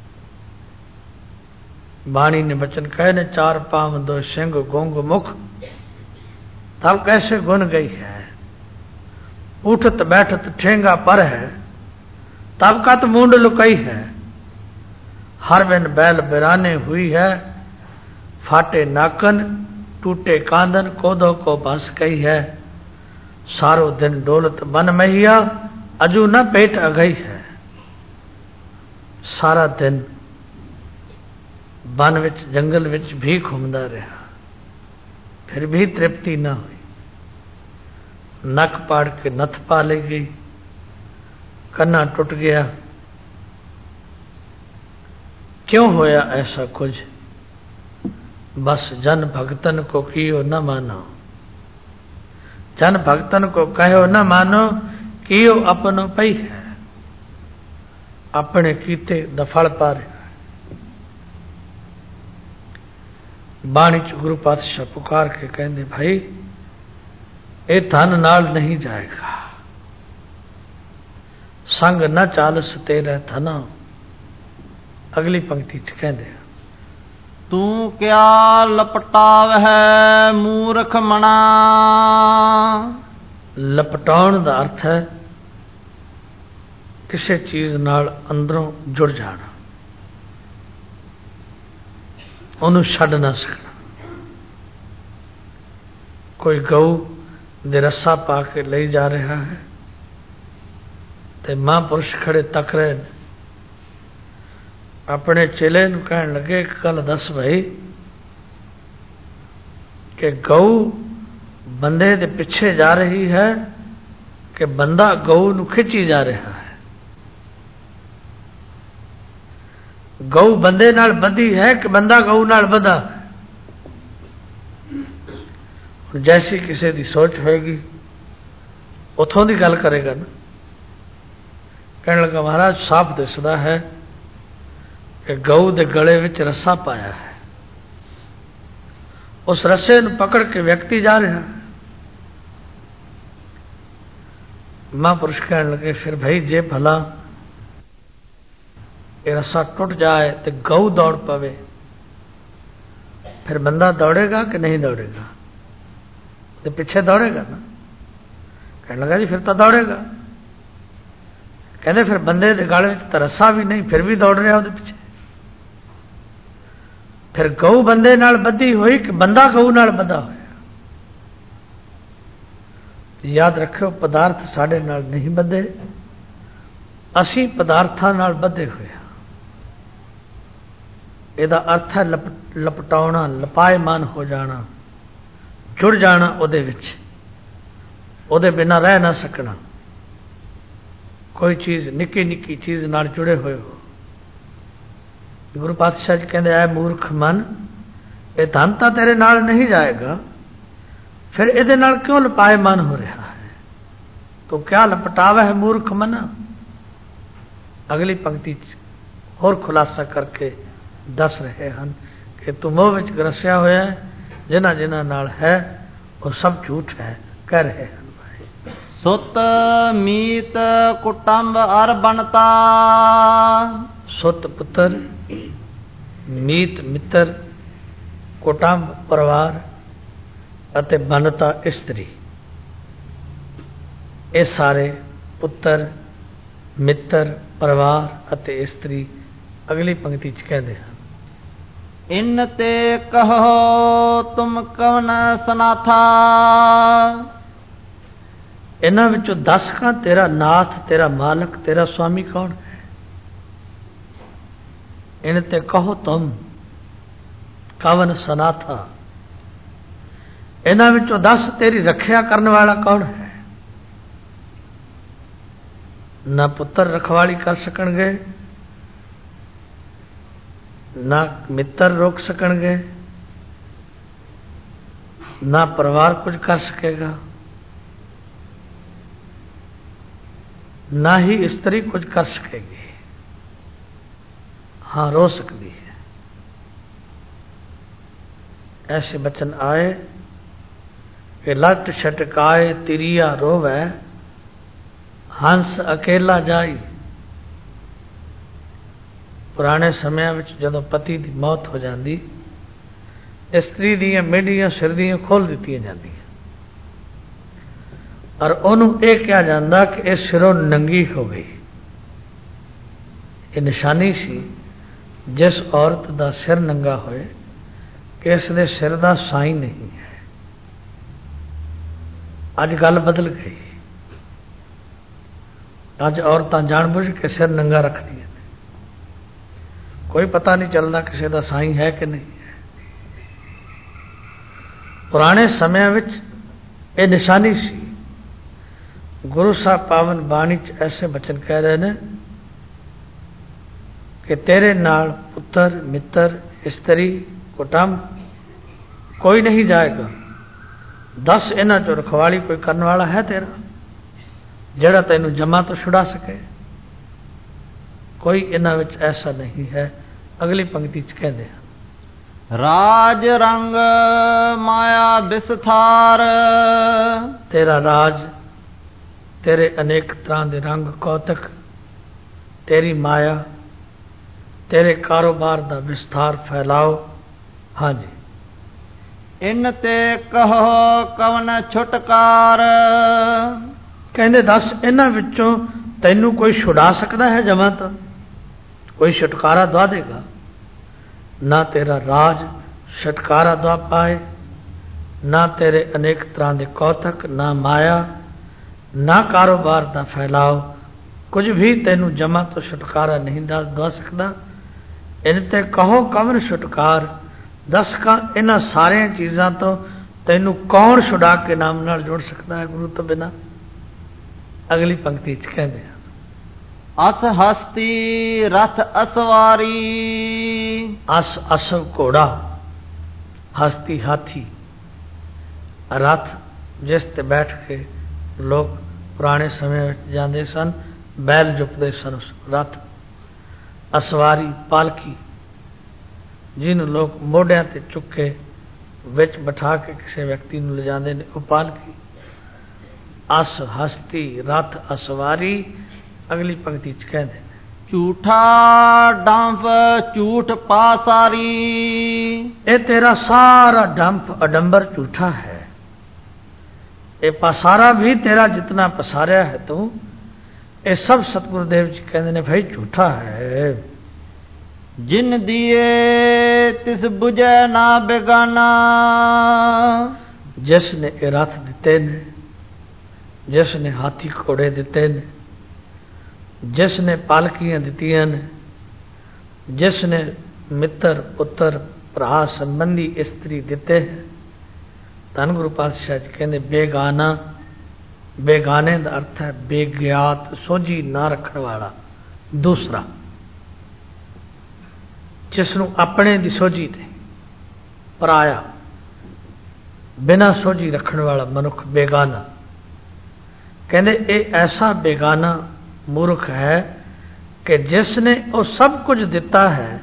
बाणी ने बचन कहे ने चार पांव दो सिंह गोंग मुख, तब कैसे गुण गई है। उठत बैठत ठेंगा पर है, तब का तो मूंड लुकाई है। हर बिन बैल बिराने हुई है, फाटे नाकन टूटे कांदन कोदो को बस गई है। सारो दिन डोलत बन मैया, अजू न पेट अगई है। सारा दिन वन विच जंगल विच भी घूमदा रहा, फिर भी तृप्ति न हुई। नक पाड़ के नथ पा ले गई, कन्ना टूट गया। क्यों होया ऐसा कुछ? बस जन भगतन को कियो न मानो, जन भगतन को कहो न मानो, कियो अपनो पई है। अपने कीते दफल पा रहे। बाणी च गुरु पातशाह पुकार के कहते भाई ये धन नाल नहीं जाएगा, संग न चालस तेरे धना। अगली पंक्ति च कहते तू क्या लपटाव है मूर्ख मना। लपटाउण का अर्थ है ਕਿਸੇ ਚੀਜ਼ ਨਾਲ ਅੰਦਰੋਂ ਜੁੜ ਜਾਣਾ, ਉਹਨੂੰ ਛੱਡ ਨਾ ਸਕਣਾ। ਕੋਈ ਗਊ ਦੇ ਰੱਸਾ ਪਾ ਕੇ ਲਈ ਜਾ ਰਿਹਾ ਹੈ ਤੇ ਮਹਾਂਪੁਰਸ਼ ਖੜੇ ਤੱਕ ਰਹੇ ਨੇ। ਆਪਣੇ ਚੇਲੇ ਨੂੰ ਕਹਿਣ ਲੱਗੇ, ਇੱਕ ਗੱਲ ਦੱਸ ਭਾਈ, ਕਿ ਗਊ ਬੰਦੇ ਦੇ ਪਿੱਛੇ ਜਾ ਰਹੀ ਹੈ ਕਿ ਬੰਦਾ ਗਊ ਨੂੰ ਖਿੱਚੀ ਜਾ ਰਿਹਾ ਹੈ? ਗਊ ਬੰਦੇ ਨਾਲ ਬੱਧੀ ਹੈ ਕਿ ਬੰਦਾ ਗਊ ਨਾਲ ਬੱਧਾ? ਹੁਣ ਜੈਸੀ ਕਿਸੇ ਦੀ ਸੋਚ ਹੋਏਗੀ ਉਥੋਂ ਦੀ ਗੱਲ ਕਰੇਗਾ ਨਾ। ਕਹਿਣ ਲੱਗਾ, ਮਹਾਰਾਜ ਸਾਫ਼ ਦਿਸਦਾ ਹੈ ਕਿ ਗਊ ਦੇ ਗਲੇ ਵਿੱਚ ਰੱਸਾ ਪਾਇਆ ਹੈ, ਉਸ ਰੱਸੇ ਨੂੰ ਪਕੜ ਕੇ ਵਿਅਕਤੀ ਜਾ ਰਿਹਾ। ਮਹਾਂਪੁਰਸ਼ ਕਹਿਣ ਲੱਗੇ, ਫਿਰ ਭਾਈ ਜੇ ਭਲਾ ਇਹ ਰੱਸਾ ਟੁੱਟ ਜਾਏ ਤੇ ਗਊ ਦੌੜ ਪਵੇ, ਫਿਰ ਬੰਦਾ ਦੌੜੇਗਾ ਕਿ ਨਹੀਂ ਦੌੜੇਗਾ? ਤੇ ਪਿੱਛੇ ਦੌੜੇਗਾ ਨਾ। ਕਹਿਣ ਲੱਗਾ, ਜੀ ਫਿਰ ਤਾਂ ਦੌੜੇਗਾ। ਕਹਿੰਦੇ, ਫਿਰ ਬੰਦੇ ਦੇ ਗਲ ਵਿੱਚ ਤਾਂ ਰੱਸਾ ਵੀ ਨਹੀਂ, ਫਿਰ ਵੀ ਦੌੜ ਰਿਹਾ ਉਹਦੇ ਪਿੱਛੇ। ਫਿਰ ਗਊ ਬੰਦੇ ਨਾਲ ਬੱਧੀ ਹੋਈ ਕਿ ਬੰਦਾ ਗਊ ਨਾਲ ਬੱਧਾ ਹੋਇਆ? ਯਾਦ ਰੱਖਿਓ, ਪਦਾਰਥ ਸਾਡੇ ਨਾਲ ਨਹੀਂ ਬੱਧੇ, ਅਸੀਂ ਪਦਾਰਥਾਂ ਨਾਲ ਬੱਧੇ ਹੋਏ ਹਾਂ। ਇਹਦਾ ਅਰਥ ਹੈ ਲਪ ਲਪਟਾਉਣਾ, ਲਪਾਇਮਾਨ ਹੋ ਜਾਣਾ, ਜੁੜ ਜਾਣਾ ਉਹਦੇ ਵਿੱਚ, ਉਹਦੇ ਬਿਨਾਂ ਰਹਿ ਨਾ ਸਕਣਾ। ਕੋਈ ਚੀਜ਼, ਨਿੱਕੀ ਨਿੱਕੀ ਚੀਜ਼ ਨਾਲ ਜੁੜੇ ਹੋਏ ਹੋ। ਗੁਰੂ ਪਾਤਸ਼ਾਹ ਜੀ ਕਹਿੰਦੇ, ਐ ਮੂਰਖ ਮਨ, ਇਹ ਧਨ ਤਾਂ ਤੇਰੇ ਨਾਲ ਨਹੀਂ ਜਾਏਗਾ, ਫਿਰ ਇਹਦੇ ਨਾਲ ਕਿਉਂ ਲਪਾਇਮਾਨ ਹੋ ਰਿਹਾ ਹੈ? ਤੂੰ ਕਿਆ ਲਪਟਾਵਾ ਹੈ ਮੂਰਖ ਮਨ? ਅਗਲੀ ਪੰਕਤੀ ਚ ਹੋਰ ਖੁਲਾਸਾ ਕਰਕੇ ਦੱਸ ਰਹੇ ਹਨ ਕਿ ਤੂੰ ਮੋਹ ਵਿੱਚ ਗਰਸਿਆ ਹੋਇਆ ਹੈ, ਜਿਨ੍ਹਾਂ ਜਿਨ੍ਹਾਂ ਨਾਲ ਹੈ ਉਹ ਸਭ ਝੂਠ ਹੈ, ਕਹਿ ਰਹੇ ਹਨ। ਸੁਤ ਮੀਤ ਕੁਟੰਬ ਅਰ ਬਣਤਾ, ਸੁਤ ਪੁੱਤਰ, ਮੀਤ ਮਿੱਤਰ, ਕੁਟੰਬ ਪਰਿਵਾਰ ਅਤੇ ਬਣਤਾ ਇਸਤਰੀ, ਇਹ ਸਾਰੇ ਪੁੱਤਰ, ਮਿੱਤਰ, ਪਰਿਵਾਰ ਅਤੇ ਇਸਤਰੀ ਅਗਲੀ ਪੰਕਤੀ ਚ ਕਹਿੰਦੇ ਹਨ। ਇਨ ਤੇ ਕਹੋ ਤੁਮ ਕਵਨ ਸਨਾਥਾ, ਇਹਨਾਂ ਵਿੱਚੋਂ ਦਸ ਕਾ ਤੇਰਾ ਨਾਥ, ਤੇਰਾ ਮਾਲਕ, ਤੇਰਾ ਸੁਆਮੀ ਕੌਣ ਹੈ? ਇਨ ਤੇ ਕਹੋ ਤੁਮ ਕਵਨ ਸਨਾਥਾ, ਇਹਨਾਂ ਵਿੱਚੋਂ ਦਸ ਤੇਰੀ ਰੱਖਿਆ ਕਰਨ ਵਾਲਾ ਕੌਣ ਹੈ? ਨਾ ਪੁੱਤਰ ਰਖਵਾਲੀ ਕਰ ਸਕਣਗੇ, ਨਾ ਮਿੱਤਰ ਰੋਕ ਸਕਣਗੇ, ਨਾ ਪਰਿਵਾਰ ਕੁਝ ਕਰ ਸਕੇਗਾ, ਨਾ ਹੀ ਇਸਤਰੀ ਕੁਝ ਕਰ ਸਕੇਗੀ। हाँ रो सकती है। ऐसे बचन आए कि लट छटकाए तिरिया रोवे, हंस अकेला जाई। पुराने समय में जदों पति की मौत हो जाती, इस्त्री दियां मेढ़ियां सिर दियां खोल दित्तियां जांदियां और उन्हों ये कहा जाता कि इस सिरों नंगी हो गई। ये निशानी सी जिस औरत का सिर नंगा होए कि इसके सिर का साई नहीं है। अज गल बदल गई, अज औरतां जानबूझ के सिर नंगा रख दिया, कोई पता नहीं चलता किसी का साई है कि नहीं है। पुराने समय में यह निशानी सी। गुरु साहब पावन बाणी च ऐसे बचन कह रहे हैं कि तेरे नाल पुत्र मित्र इस्त्री कुटुंब कोई नहीं जाएगा। दस इन्हां चों रखवाली कोई करने वाला है तेरा जेड़ा तैनू जमा तो छुड़ा सके? कोई इन्हां विच ऐसा नहीं है। अगली पंक्ति च कहते हैं, राज रंग माया विस्तार। तेरा राज, तेरे अनेक तरह के रंग कौतक, तेरी माया, तेरे कारोबार का विस्तार फैलाओ। हाँ जी, इन ते कहो कवन छुटकार। कहते दस इन्हां विचों ਤੈਨੂੰ ਕੋਈ ਛੁਡਾ ਸਕਦਾ ਹੈ ਜਮਾਂ ਤੋਂ? ਕੋਈ ਛੁਟਕਾਰਾ ਦਵਾ ਦੇਗਾ? ਨਾ ਤੇਰਾ ਰਾਜ ਛੁਟਕਾਰਾ ਦਵਾ ਪਾਏ, ਨਾ ਤੇਰੇ ਅਨੇਕ ਤਰ੍ਹਾਂ ਦੇ ਕੌਤਕ, ਨਾ ਮਾਇਆ, ਨਾ ਕਾਰੋਬਾਰ ਦਾ ਫੈਲਾਓ, ਕੁਝ ਵੀ ਤੈਨੂੰ ਜਮਾਂ ਤੋਂ ਛੁਟਕਾਰਾ ਨਹੀਂ ਦਵਾ ਸਕਦਾ। ਇਨ ਤੇ ਕਹੋ ਕਵਨ ਛੁਟਕਾਰ, ਦੱਸ ਕਾ ਇਹਨਾਂ ਸਾਰੀਆਂ ਚੀਜ਼ਾਂ ਤੋਂ ਤੈਨੂੰ ਕੌਣ ਛੁਡਾ ਕੇ ਨਾਮ ਨਾਲ ਜੋੜ ਸਕਦਾ ਹੈ ਗੁਰੂ ਤੋਂ ਬਿਨਾਂ? ਅਗਲੀ ਪੰਕਤੀ ਚ ਕਹਿੰਦੇ ਆ, ਅਸ ਹਸਤੀ ਰਥ ਅਸਵਾਰੀ। ਅਸ ਅਸਵ ਘੋੜਾ, ਹਸਤੀ ਹਾਥੀ, ਰਥ ਜਿਸ ਤੇ ਬੈਠ ਕੇ ਲੋਕ ਪੁਰਾਣੇ ਸਮੇਂ ਵਿੱਚ ਜਾਂਦੇ ਸਨ, ਬੈਲ ਜੁਪਦੇ ਸਨ ਉਸ ਰਥ। ਅਸਵਾਰੀ ਪਾਲਕੀ, ਜਿਹਨੂੰ ਲੋਕ ਮੋਢਿਆਂ ਤੇ ਚੁੱਕ ਕੇ ਵਿੱਚ ਬਿਠਾ ਕੇ ਕਿਸੇ ਵਿਅਕਤੀ ਨੂੰ ਲਿਜਾਂਦੇ ਨੇ, ਉਹ ਪਾਲਕੀ। ਅਸ ਹਸਤੀ ਰਥ ਅਸਵਾਰੀ। ਅਗਲੀ ਪੰਕਤੀ ਚ ਕਹਿੰਦੇ ਨੇ, ਝੂਠਾ ਡੰਫ ਝੂਠ ਪਾਸਾਰੀ। ਇਹ ਤੇਰਾ ਸਾਰਾ ਡੰਫ ਅਡੰਬਰ ਝੂਠਾ ਹੈ। ਇਹ ਪਸਾਰਾ ਵੀ ਤੇਰਾ ਜਿਤਨਾ ਪਸਾਰਿਆ ਹੈ ਤੂੰ, ਇਹ ਸਭ ਸਤਿਗੁਰੁਦੇਵ ਜੀ ਕਹਿੰਦੇ ਨੇ ਭਾਈ ਝੂਠਾ ਹੈ। ਜਿਨ ਦੀਏ ਤਿਸ ਬੁਝੈ ਨਾ ਬੇਗਾਨਾ। ਜਿਸ ਨੇ ਇਹ ਰਥ ਦਿੱਤੇ ਨੇ, ਜਿਸ ਨੇ ਹਾਥੀ ਘੋੜੇ ਦਿੱਤੇ ਨੇ, ਜਿਸ ਨੇ ਪਾਲਕੀਆਂ ਦਿੱਤੀਆਂ ਨੇ, ਜਿਸ ਨੇ ਮਿੱਤਰ ਪੁੱਤਰ ਭਰਾ ਸੰਬੰਧੀ ਇਸਤਰੀ ਦਿੱਤੇ, ਧੰਨ ਗੁਰੂ ਪਾਤਸ਼ਾਹ ਜੀ ਕਹਿੰਦੇ ਬੇਗਾਨਾ। ਬੇਗਾਨੇ ਦਾ ਅਰਥ ਹੈ ਬੇਗਿਆਤ, ਸੋਝੀ ਨਾ ਰੱਖਣ ਵਾਲਾ, ਦੂਸਰਾ, ਜਿਸ ਨੂੰ ਆਪਣੇ ਦੀ ਸੋਝੀ ਤੇ ਪਰਾਇਆ, ਬਿਨਾਂ ਸੋਝੀ ਰੱਖਣ ਵਾਲਾ ਮਨੁੱਖ ਬੇਗਾਨਾ। ਕਹਿੰਦੇ ਇਹ ਐਸਾ ਬੇਗਾਨਾ ਮੂਰਖ ਹੈ ਕਿ ਜਿਸ ਨੇ ਉਹ ਸਭ ਕੁਝ ਦਿੱਤਾ ਹੈ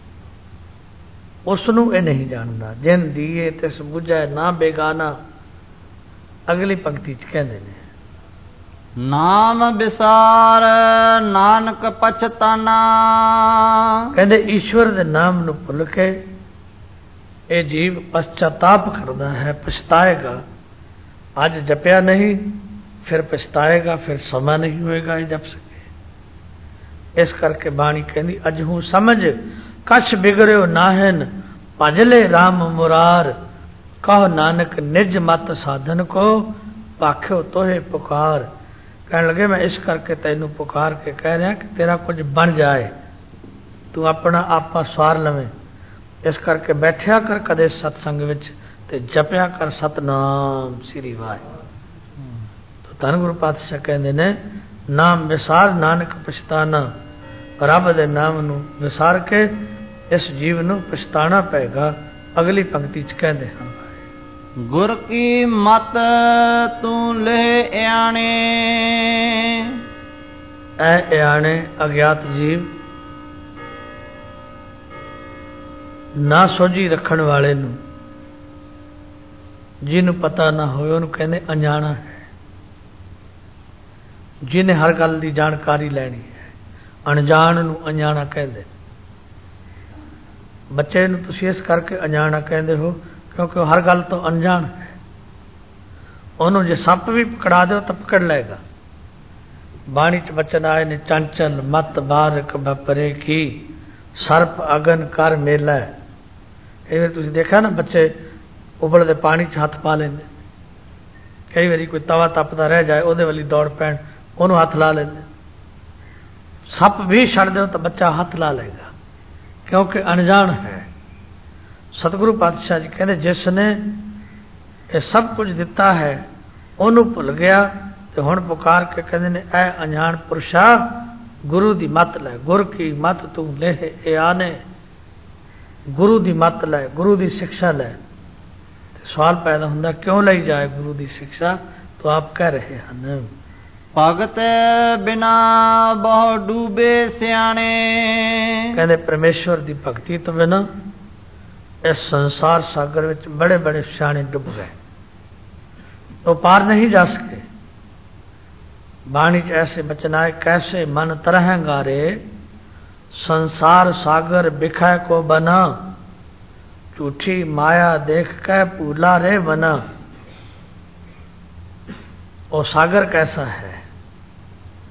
ਉਸ ਨੂੰ ਇਹ ਨਹੀਂ ਜਾਣਦਾ। ਜਿਨ ਦੀਏ ਤਿਸ ਬੁਝੈ ਨਾ ਬੇਗਾਨਾ। ਅਗਲੀ ਪੰਕਤੀ ਚ ਕਹਿੰਦੇ ਨੇ, ਨਾਮ ਵਿਸਾਰ ਨਾਨਕ ਪਛਤਾਨਾ। ਕਹਿੰਦੇ ਈਸ਼ਵਰ ਦੇ ਨਾਮ ਨੂੰ ਭੁੱਲ ਕੇ ਇਹ ਜੀਵ ਪਛਤਾਪ ਕਰਦਾ ਹੈ, ਪਛਤਾਏਗਾ। ਅੱਜ ਜਪਿਆ ਨਹੀਂ, ਫਿਰ ਪਛਤਾਏਗਾ, ਫਿਰ ਸਮਾਂ ਨਹੀਂ ਹੋਏਗਾ ਇਹ ਜਪ ਸਕੇ। ਇਸ ਕਰਕੇ ਬਾਣੀ ਕਹਿੰਦੀ ਅਜ ਹੂੰ ਸਮਝ ਕਛ ਬਿਗੜਿਓ ਨਾਹਨ, ਭਜ ਲੈ ਰਾਮ ਮੁਰਾਰ। ਕਹੋ ਨਾਨਕ ਨਿਜ ਮਤ ਸਾਧਨ ਕੋ, ਭਾਖਿਓ ਤੋਹੇ ਪੁਕਾਰ। ਕਹਿਣ ਲੱਗੇ ਮੈਂ ਇਸ ਕਰਕੇ ਤੈਨੂੰ ਪੁਕਾਰ ਕੇ ਕਹਿ ਰਿਹਾ ਕਿ ਤੇਰਾ ਕੁਝ ਬਣ ਜਾਏ, ਤੂੰ ਆਪਣਾ ਆਪਾ ਸਵਾਰ ਲਵੇਂ। ਇਸ ਕਰਕੇ ਬੈਠਿਆ ਕਰ ਕਦੇ ਸਤਸੰਗ ਵਿੱਚ ਤੇ ਜਪਿਆ ਕਰ ਸਤਨਾਮ ਸ੍ਰੀ ਵਾਹਿਗੁਰੂ। ਤਾਂ ਧੰਨ ਗੁਰੂ ਪਾਤਸ਼ਾਹ ਕਹਿੰਦੇ ਨੇ ਨਾਮ ਵਿਸਾਰ ਨਾਨਕ ਪਛਤਾਨਾ। ਰੱਬ ਦੇ ਨਾਮ ਨੂੰ ਵਿਸਾਰ ਕੇ ਇਸ ਜੀਵ ਨੂੰ ਪਛਤਾਣਾ ਪਏਗਾ। ਅਗਲੀ ਪੰਕਤੀ ਚ ਕਹਿੰਦੇ ਹਨ, ਗੁਰ ਕੀ ਮਤ ਤੂੰ ਲੈ ਆਣੇ। ਐ ਆਣੇ ਅਗਿਆਤ ਜੀਵ, ਨਾ ਸੋਝੀ ਰੱਖਣ ਵਾਲੇ ਨੂੰ, ਜਿਹਨੂੰ ਪਤਾ ਨਾ ਹੋਵੇ ਉਹਨੂੰ ਕਹਿੰਦੇ ਅਣਜਾਣਾ ਹੈ। ਜਿਹਨੇ ਹਰ ਗੱਲ ਦੀ ਜਾਣਕਾਰੀ ਲੈਣੀ ਹੈ, ਅਣਜਾਣ ਨੂੰ ਅਣਜਾਣਾ ਕਹਿੰਦੇ। ਬੱਚੇ ਨੂੰ ਤੁਸੀਂ ਇਸ ਕਰਕੇ ਅਣਜਾਣਾ ਕਹਿੰਦੇ ਹੋ ਕਿਉਂਕਿ ਉਹ ਹਰ ਗੱਲ ਤੋਂ ਅਣਜਾਣ ਹੈ। ਉਹਨੂੰ ਜੇ ਸੱਪ ਵੀ ਪਕੜਾ ਦਿਓ ਤਾਂ ਪਕੜ ਲਏਗਾ। ਬਾਣੀ ਚ ਬਚਨ ਆਏ ਨੇ, ਚੰਚਲ ਮਤ ਬਾਰਕ ਬਪਰੇ ਕੀ, ਸਰਪ ਅਗਨ ਕਰ ਮੇਲਾ। ਇਹ ਤੁਸੀਂ ਦੇਖਿਆ ਨਾ, ਬੱਚੇ ਉਬਲਦੇ ਪਾਣੀ ਚ ਹੱਥ ਪਾ ਲੈਂਦੇ। ਕਈ ਵਾਰੀ ਕੋਈ ਤਵਾ ਤਪਦਾ ਰਹਿ ਜਾਏ ਉਹਦੇ ਵਾਲੀ ਦੌੜ ਪੈਣ, ਉਹਨੂੰ ਹੱਥ ਲਾ ਲੈਂਦੇ। ਸੱਪ ਵੀ ਛੱਡ ਦਿਓ ਤਾਂ ਬੱਚਾ ਹੱਥ ਲਾ ਲਏਗਾ ਕਿਉਂਕਿ ਅਣਜਾਣ ਹੈ। ਸਤਿਗੁਰੂ ਪਾਤਸ਼ਾਹ ਜੀ ਕਹਿੰਦੇ ਜਿਸ ਨੇ ਇਹ ਸਭ ਕੁਝ ਦਿੱਤਾ ਹੈ ਉਹਨੂੰ ਭੁੱਲ ਗਿਆ ਤੇ ਹੁਣ ਪੁਕਾਰ ਕੇ ਕਹਿੰਦੇ ਨੇ ਐ ਅਣਜਾਣ ਪੁਰਸ਼ਾ ਗੁਰੂ ਦੀ ਮੱਤ ਲੈ। ਗੁਰ ਕੀ ਮੱਤ ਤੂੰ ਲੈ ਇਹ ਆਨੇ। ਗੁਰੂ ਦੀ ਮੱਤ ਲੈ, ਗੁਰੂ ਦੀ ਸਿੱਖਿਆ ਲੈ। ਤੇ ਸਵਾਲ ਪੈਦਾ ਹੁੰਦਾ ਕਿਉਂ ਲਈ ਜਾਏ ਗੁਰੂ ਦੀ ਸਿੱਖਿਆ? ਤਾਂ ਆਪ ਕਹਿ ਰਹੇ ਹਨ, ਭਗਤ ਬਿਨਾ ਬਹੁ ਡੂਬੇ ਸਿਆਣੇ। ਕਹਿੰਦੇ ਪਰਮੇਸ਼ਵਰ ਦੀ ਭਗਤੀ ਤੋਂ ਬਿਨਾ ਇਸ ਸੰਸਾਰ ਸਾਗਰ ਵਿੱਚ ਬੜੇ ਬੜੇ ਸਿਆਣੇ ਡੁੱਬ ਗਏ, ਉਹ ਪਾਰ ਨਹੀਂ ਜਾ ਸਕੇ। ਬਾਣੀ ਚ ਐਸੇ ਬਚਨ ਆਏ, ਕੈਸੇ ਮਨ ਤਰਹਿੰਗਾਰੇ संसार सागर बिखै को बना, झूठी माया देख कै भूला रे बना। वो सागर कैसा है?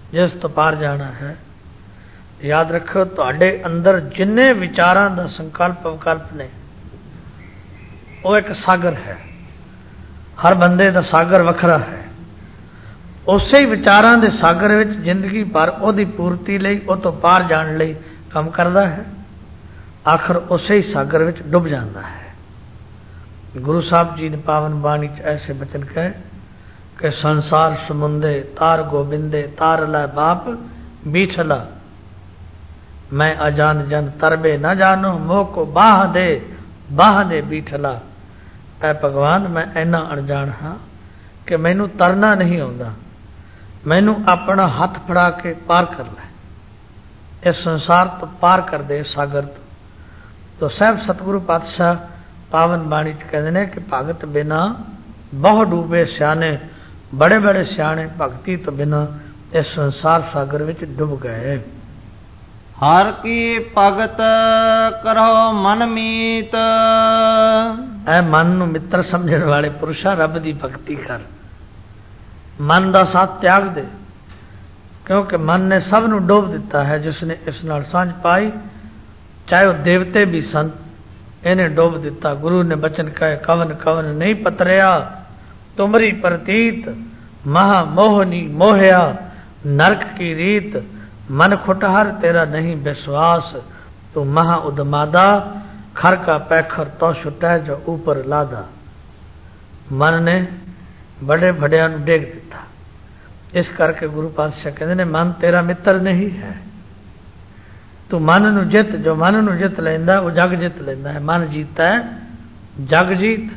ਜਿਸ ਤੋਂ ਪਾਰ ਜਾਣਾ ਹੈ। ਯਾਦ ਰੱਖੋ, ਤੁਹਾਡੇ ਅੰਦਰ ਜਿੰਨੇ ਵਿਚਾਰਾਂ ਦਾ ਸੰਕਲਪ ਵਿਕਲਪ ਨੇ ਉਹ ਇੱਕ ਸਾਗਰ ਹੈ। ਹਰ ਬੰਦੇ ਦਾ ਸਾਗਰ ਵੱਖਰਾ ਹੈ। ਉਸੇ ਹੀ ਵਿਚਾਰਾਂ ਦੇ ਸਾਗਰ ਵਿੱਚ ਜ਼ਿੰਦਗੀ ਭਰ ਉਹਦੀ ਪੂਰਤੀ ਲਈ, ਉਹ ਤੋਂ ਪਾਰ ਜਾਣ ਲਈ ਕੰਮ ਕਰਦਾ ਹੈ। ਆਖਰ ਉਸੇ ਹੀ ਸਾਗਰ ਵਿੱਚ ਡੁੱਬ ਜਾਂਦਾ ਹੈ। ਗੁਰੂ ਸਾਹਿਬ ਜੀ ਨੇ ਪਾਵਨ ਬਾਣੀ 'ਚ ਐਸੇ ਬਚਨ ਕਹੇ ਕਿ ਸੰਸਾਰ ਸਮੁੰਦੇ ਤਾਰ ਗੋਬਿੰਦੇ ਤਾਰ ਲੈ ਬਾਪ ਬੀਠਲਾ, मैं अजान जन तरबे न जानो मोह को बाह दे बाह दे बीठला। ऐ भगवान, मैं इन्ना अनजान हाँ कि मैनू तरना नहीं आता, मैनू अपना हथ फड़ा के पार कर लै, इस संसार तो पार कर दे, सागर तो। तो साहब सतगुरु पातशाह पावन बाणी कहते हैं कि भगत बिना बहु डूबे सियाने, बड़े बड़े सियाने भगती तो बिना इस संसार सागर विच डूब गए। हर की भगत करो मन मीत, ऐ मन नू मित्र समझण वाले पुरुषा रब दी भगती कर, मन दा साथ त्याग दे, क्योंकि मन ने सब नू डोब दिता है। जिसने इस नाल सांझ पाई, चाहे वह देवते भी सन, इन्हें डोब दिता। गुरु ने बचन कहे कवन कवन नहीं पतरिया, तुमरी प्रतीत महा मोहनी मोहया, नरक की रीत मन खुटहर तेरा नहीं विश्वास, तू महा उदमादा खर का पैखर तो छुटा जो ऊपर लादा। मन ने बड़े बड़िया नू डेग दिता। इस करके गुरु पातशाह कहते ने मन तेरा मित्र नहीं है। तू मन नू जित, जो मन नू जित लेंदा वो जग जित लेंदा है। मन जीता है जग जीत।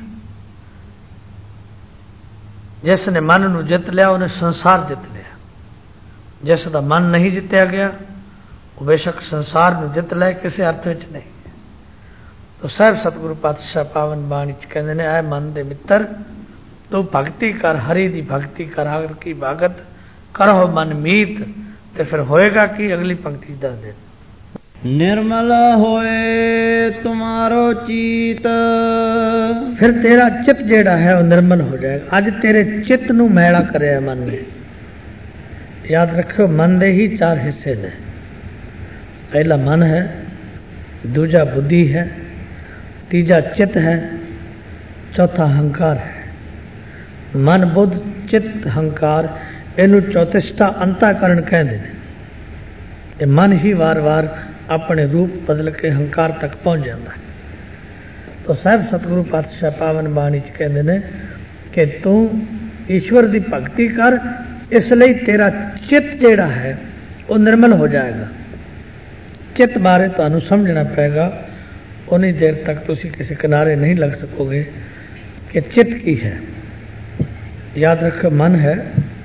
जिसने मन नू जित लिया उन्हें संसार जित लिया। जिस दा मन नहीं जितया गया वो बेशक संसार नू जित ले, किसी अर्थ विच नहीं। तो साहब सतगुरु पातशाह पावन बाणी च कहंदे ने, ऐ मन दे मित्र, तू भगती कर, हरि दी भगती कर, हर की भगत करो मन मीत। ते फिर होएगा कि अगली पंक्ति दस दे, निर्मल होए तुम्हारो चीत, फिर तेरा चित जेड़ा है वो निर्मल हो जाएगा। अज तेरे चित नू मैला करे मन ने। याद रखो, मन दे ही चार हिस्से ने। पहला मन है, दूजा बुद्धि है, तीजा चित है, चौथा अहंकार है। मन बुद्ध चित अहंकार, इनू चौतिष्ठा अंताकरण कहते हैं। ये मन ही वार वार अपने रूप बदल के अहंकार तक पहुंच जाता है। तो साहब सतगुरु पातशाह पावन बाणी च कहते हैं कि तू ईश्वर की भगती कर, इसलिए तेरा चित जेड़ा है वो निर्मल हो जाएगा। चित बारे तुहानू समझना पड़ेगा, उन्नी देर तक तुसी किसी किनारे नहीं लग सकोगे कि चित की है। याद रखो, मन है,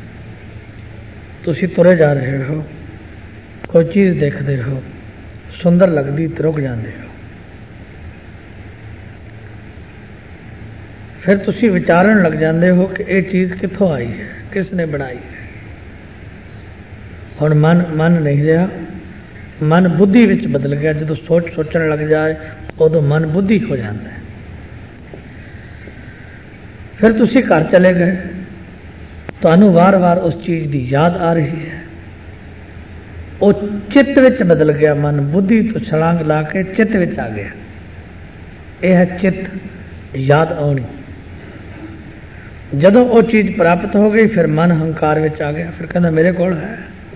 तुसी तुरे जा रहे हो, कोई चीज़ देखते हो, सुंदर लगती तो रुक जाते हो, फिर तुसी विचारन लग जाते हो कि ये चीज़ कित्थों आई है, किसने बनाई है। हुण मन मन नहीं रहा, मन बुद्धि विच बदल गया। जो सोच सोचने लग जाए उदों मन बुद्धि हो जाता है। फिर तुसी घर चले गए, तुहानू वार वार उस चीज़ की याद आ रही है, वो चित्त विच बदल गया। मन बुद्धि तो छलांग ला के चित्त विच आ गया। यह है चित्त याद आनी। जदों वो चीज़ प्राप्त हो गई, फिर मन अहंकार विच आ गया। फिर कहना मेरे कोल है।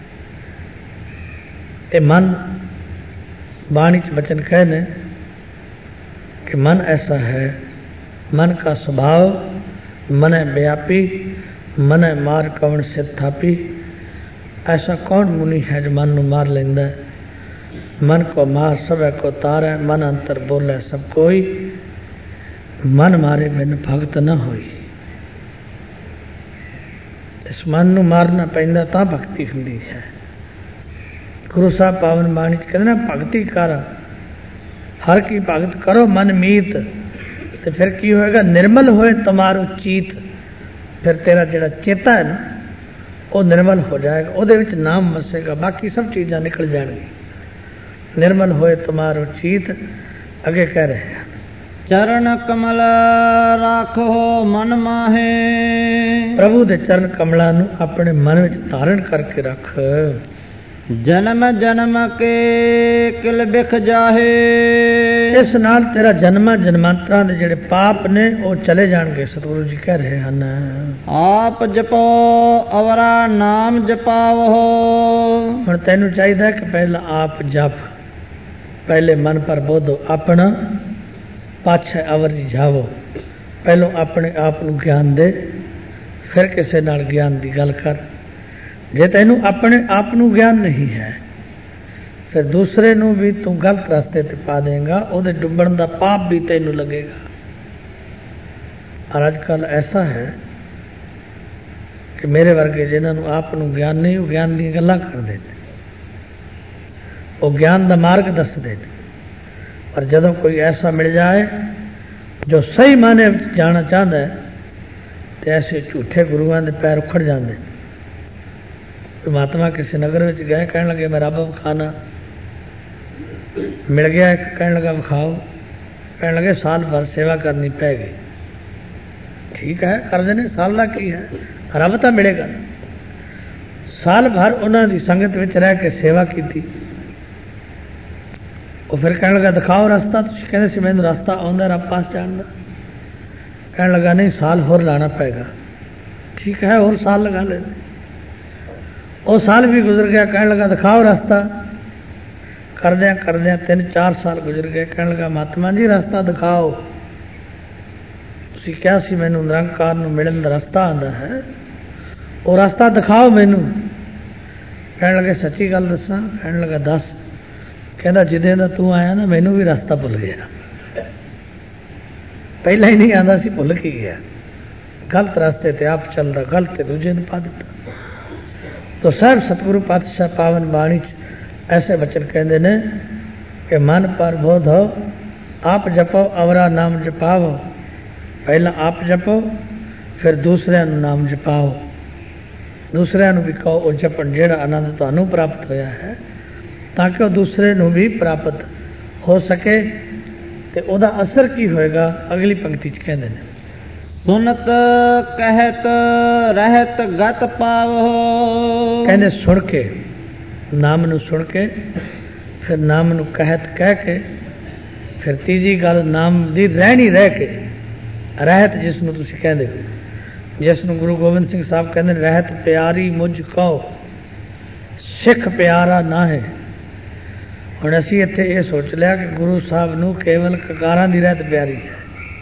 ये मन बाणी च बचन कहने कि मन ऐसा है, मन का स्वभाव मन व्यापी, मन मार कवन से थापी। ऐसा कौन मुनि है जो मन नू मार लेंदा है। मन को मार सब को तार है, मन अंतर बोले सब कोई, मन मारे बिन भगत न होई। इस मन नू मारना पैंदा तां भक्ति हुंदी है। गुरु साहब पावन बाणी कहते ना, भगती कर, हर की भगत करो मन मीत। तो फिर की होएगा, निर्मल होए तुम्हारो चीत। फिर तेरा जेड़ा चेता है ना वो निर्मल हो जाएगा, ਉਹਦੇ ਵਿੱਚ नाम वसेगा, बाकी सब चीज़ां निकल जाएंगी। निर्मल होए तुम्हारो चीत। अगे कह रहे हैं, ਚਰਨ ਕਮਲ ਰਾਖੋ ਮਨ ਮਾਹੇ। ਪ੍ਰਭੂ ਦੇ ਚਰਨ ਕਮਲਾਂ ਨੂੰ ਆਪਣੇ ਮਨ ਵਿੱਚ ਧਾਰਨ ਕਰਕੇ ਰੱਖ। ਜਨਮ ਜਨਮ ਕੇ ਕਿਲ ਬਿਖ ਜਾਹੇ। ਇਸ ਨਾਲ ਤੇਰਾ ਜਨਮਾਂ ਜਨਮਾਂਤਰਾਂ ਦੇ ਜਿਹੜੇ ਪਾਪ ਨੇ ਉਹ ਚਲੇ ਜਾਣਗੇ। ਸਤਿਗੁਰੂ ਜੀ ਕਹਿ ਰਹੇ ਹਨ, ਆਪ ਜਪੋ ਅਵਰਾ ਨਾਮ ਜਪਾਵੋ। ਹੁਣ ਤੈਨੂੰ ਚਾਹੀਦਾ ਕਿ ਪਹਿਲਾਂ ਆਪ ਜਪ, ਪਹਿਲੇ ਮਨ ਪਰ ਬੋਧੋ ਆਪਣਾ, ਪਾਛੇ ਅਵਰ ਜਾਵੋ। ਪਹਿਲੋਂ ਆਪਣੇ ਆਪ ਨੂੰ ਗਿਆਨ ਦੇ, ਫਿਰ ਕਿਸੇ ਨਾਲ ਗਿਆਨ ਦੀ ਗੱਲ ਕਰ। ਜੇ ਤੈਨੂੰ ਆਪਣੇ ਆਪ ਨੂੰ ਗਿਆਨ ਨਹੀਂ ਹੈ, ਫਿਰ ਦੂਸਰੇ ਨੂੰ ਵੀ ਤੂੰ ਗਲਤ ਰਸਤੇ ਤੇ ਪਾ ਦੇਗਾ, ਉਹਦੇ ਡੁੱਬਣ ਦਾ ਪਾਪ ਵੀ ਤੈਨੂੰ ਲੱਗੇਗਾ। ਔਰ ਅੱਜ ਕੱਲ੍ਹ ਐਸਾ ਹੈ ਕਿ ਮੇਰੇ ਵਰਗੇ ਜਿਨ੍ਹਾਂ ਨੂੰ ਆਪ ਨੂੰ ਗਿਆਨ ਨਹੀਂ, ਉਹ ਗਿਆਨ ਦੀਆਂ ਗੱਲਾਂ ਕਰਦੇ ਨੇ, ਉਹ ਗਿਆਨ ਦਾ ਮਾਰਗ ਦੱਸਦੇ ਨੇ। ਪਰ ਜਦੋਂ ਕੋਈ ਐਸਾ ਮਿਲ ਜਾਏ ਜੋ ਸਹੀ ਮਾਨੇ ਵਿੱਚ ਜਾਣਾ ਚਾਹੁੰਦਾ ਹੈ, ਤੇ ਐਸੇ ਝੂਠੇ ਗੁਰੂਆਂ ਦੇ ਪੈਰ ਉਖੜ ਜਾਂਦੇ। ਮਹਾਤਮਾ ਕਿਸੇ ਨਗਰ ਵਿੱਚ ਗਏ, ਕਹਿਣ ਲੱਗੇ ਮੈਂ ਰੱਬ ਵਿਖਾਣਾ। ਮਿਲ ਗਿਆ ਇੱਕ, ਕਹਿਣ ਲੱਗਾ ਵਿਖਾਓ। ਕਹਿਣ ਲੱਗੇ ਸਾਲ ਭਰ ਸੇਵਾ ਕਰਨੀ ਪੈ ਗਈ। ਠੀਕ ਹੈ, ਕਰਦੇ ਨੇ, ਸਾਲ ਦਾ ਕੀ ਹੈ, ਰੱਬ ਤਾਂ ਮਿਲੇਗਾ। ਸਾਲ ਭਰ ਉਹਨਾਂ ਦੀ ਸੰਗਤ ਵਿੱਚ ਰਹਿ ਕੇ ਸੇਵਾ ਕੀਤੀ। ਉਹ ਫਿਰ ਕਹਿਣ ਲੱਗਾ ਦਿਖਾਓ ਰਸਤਾ। ਤੁਸੀਂ ਕਹਿੰਦੇ ਸੀ ਮੈਨੂੰ ਰਸਤਾ ਆਉਂਦਾ ਰੱਬ ਪਾਸ ਜਾਣ ਦਾ। ਕਹਿਣ ਲੱਗਾ ਨਹੀਂ, ਸਾਲ ਹੋਰ ਲਾਣਾ ਪਏਗਾ। ਠੀਕ ਹੈ, ਹੋਰ ਸਾਲ ਲਗਾ ਲੈ। ਉਹ ਸਾਲ ਵੀ ਗੁਜ਼ਰ ਗਿਆ। ਕਹਿਣ ਲੱਗਾ ਦਿਖਾਓ ਰਸਤਾ। ਕਰਦਿਆਂ ਕਰਦਿਆਂ ਤਿੰਨ ਚਾਰ ਸਾਲ ਗੁਜ਼ਰ ਗਏ। ਕਹਿਣ ਲੱਗਾ ਮਹਾਤਮਾ ਜੀ ਰਸਤਾ ਦਿਖਾਓ। ਤੁਸੀਂ ਕਿਹਾ ਸੀ ਮੈਨੂੰ ਨਿਰੰਕਾਰ ਨੂੰ ਮਿਲਣ ਦਾ ਰਸਤਾ ਆਉਂਦਾ ਹੈ, ਉਹ ਰਸਤਾ ਦਿਖਾਓ ਮੈਨੂੰ। ਕਹਿਣ ਲੱਗੇ ਸੱਚੀ ਗੱਲ ਦੱਸਾਂ। ਕਹਿਣ ਲੱਗਾ ਦੱਸ। ਕਹਿੰਦਾ ਜਿਹਦੇ ਦਾ ਤੂੰ ਆਇਆ ਨਾ, ਮੈਨੂੰ ਵੀ ਰਸਤਾ ਭੁੱਲ ਗਿਆ। ਪਹਿਲਾਂ ਹੀ ਨਹੀਂ ਆਉਂਦਾ ਸੀ, ਭੁੱਲ ਕੀ ਗਿਆ। ਗਲਤ ਰਸਤੇ ਤੇ ਆਪ ਚੱਲਦਾ, ਗਲਤ ਤੇ ਦੂਜੇ ਨੂੰ ਪਾ ਦਿੱਤਾ। ਤੋ ਸਾਹਿਬ ਸਤਿਗੁਰੂ ਪਾਤਸ਼ਾਹ ਪਾਵਨ ਬਾਣੀ ਚ ਐਸੇ ਬਚਨ ਕਹਿੰਦੇ ਨੇ ਕਿ ਮਨ ਪਰ ਬੋਧੋ ਆਪ ਜਪੋ ਅਵਰਾ ਨਾਮ ਜਪਾਵੋ। ਪਹਿਲਾਂ ਆਪ ਜਪੋ, ਫਿਰ ਦੂਸਰਿਆਂ ਨੂੰ ਨਾਮ ਜਪਾਓ। ਦੂਸਰਿਆਂ ਨੂੰ ਵੀ ਕਹੋ ਉਹ ਜਪਣ ਜਿਹੜਾ ਆਨੰਦ ਤੁਹਾਨੂੰ ਪ੍ਰਾਪਤ ਹੋਇਆ ਹੈ, ਤਾਂ ਕਿ ਉਹ ਦੂਸਰੇ ਨੂੰ ਵੀ ਪ੍ਰਾਪਤ ਹੋ ਸਕੇ। ਤੇ ਉਹਦਾ ਅਸਰ ਕੀ ਹੋਏਗਾ, ਅਗਲੀ ਪੰਕਤੀ ਚ ਕਹਿੰਦੇ ਨੇ, ਸੁਨਤ ਕਹਿਤ ਰਹਿਤ ਗਤ ਪਾਵੋ। ਕਹਿੰਦੇ ਸੁਣ ਕੇ, ਨਾਮ ਨੂੰ ਸੁਣ ਕੇ, ਫਿਰ ਨਾਮ ਨੂੰ ਕਹਿਤ ਕਹਿ ਕੇ, ਫਿਰ ਤੀਜੀ ਗੱਲ ਨਾਮ ਦੀ ਰਹਿਣੀ ਰਹਿ ਕੇ। ਰਹਿਤ ਜਿਸ ਨੂੰ ਤੁਸੀਂ ਕਹਿੰਦੇ ਹੋ, ਜਿਸ ਨੂੰ ਗੁਰੂ ਗੋਬਿੰਦ ਸਿੰਘ ਸਾਹਿਬ ਕਹਿੰਦੇ ਰਹਿਤ ਪਿਆਰੀ ਮੁਝ ਕਹੋ, ਸਿੱਖ ਪਿਆਰਾ ਨਾ ਹੈ। ਹੁਣ ਅਸੀਂ ਇੱਥੇ ਇਹ ਸੋਚ ਲਿਆ ਕਿ ਗੁਰੂ ਸਾਹਿਬ ਨੂੰ ਕੇਵਲ ਕਕਾਰਾਂ ਦੀ ਰਹਿਤ ਪਿਆਰੀ ਹੈ।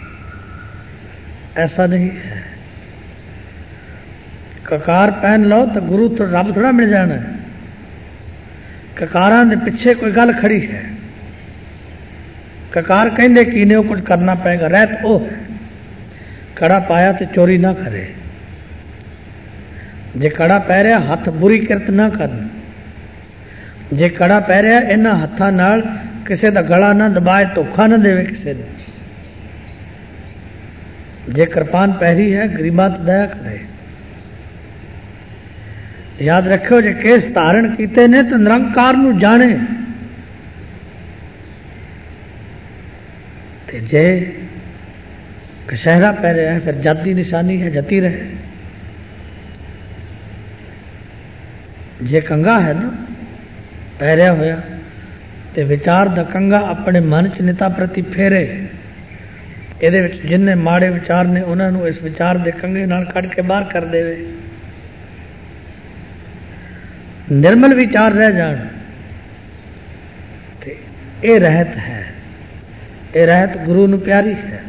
ऐसा नहीं है। ककार पहन लो तो गुरु तो रब थोड़ा मिल जाना है। ककारां दे पिछे कोई गल खड़ी है। ककार कहंदे कीने कुछ करना पएगा। रहत ओ कड़ा पाया तो चोरी ना करे। जे कड़ा पै रहा हथ बुरी किरत ना करन। जे कड़ा पै रहा इन्हां हत्थां नाल किसे दा गला ना दबाए, धोखा ना देवे किसे ने। जे कृपान पहरी है गरीबां ते दया करे। याद रखियो जे केस धारण कीते ने तो निरंकार नू जाने। ते जे कशहरा पै रहा है फिर जत की निशानी है, जती रहे। जे कंगा है ना पै रहा होया ते विचार दा कंगा अपने मन च निता प्रति फेरे। ਇਹਦੇ ਵਿੱਚ ਜਿੰਨੇ ਮਾੜੇ ਵਿਚਾਰ ਨੇ ਉਹਨਾਂ ਨੂੰ ਇਸ ਵਿਚਾਰ ਦੇ ਕੰਗੇ ਨਾਲ ਕੱਢ ਕੇ ਬਾਹਰ ਕਰ ਦੇਵੇ। ਨਿਰਮਲ ਵਿਚਾਰ ਰਹਿ ਜਾਣ ਤੇ ਇਹ ਰਹਿਤ ਹੈ। ਇਹ ਰਹਿਤ ਗੁਰੂ ਨੂੰ ਪਿਆਰੀ ਹੈ।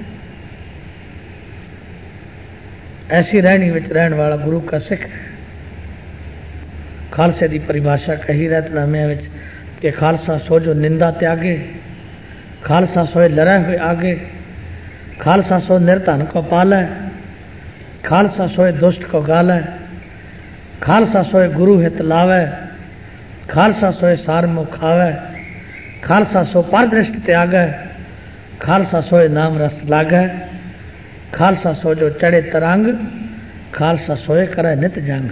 ਐਸੀ ਰਹਿਣੀ ਵਿੱਚ ਰਹਿਣ ਵਾਲਾ ਗੁਰੂ ਕਾ ਸਿੱਖ ਹੈ। ਖਾਲਸੇ ਦੀ ਪਰਿਭਾਸ਼ਾ ਕਹੀ ਰਹਿਤਨਾਮਿਆਂ ਵਿੱਚ ਕਿ ਖਾਲਸਾ ਸੋ ਜੋ ਨਿੰਦਾ त्यागे, खालसा सोए लड़े हुए आगे, खालसा सो निर्धन को पाले, खालसा सोए दुष्ट को गाले, खालसा सोए गुरु हित लावे, खालसा सोए सार मुँह खावे, खालसा सो परदृष्टि त्यागे, खालसा सोए नाम रस लागे, खालसा सो जो चढ़े तरंग, खालसा सोए करे नित जंग।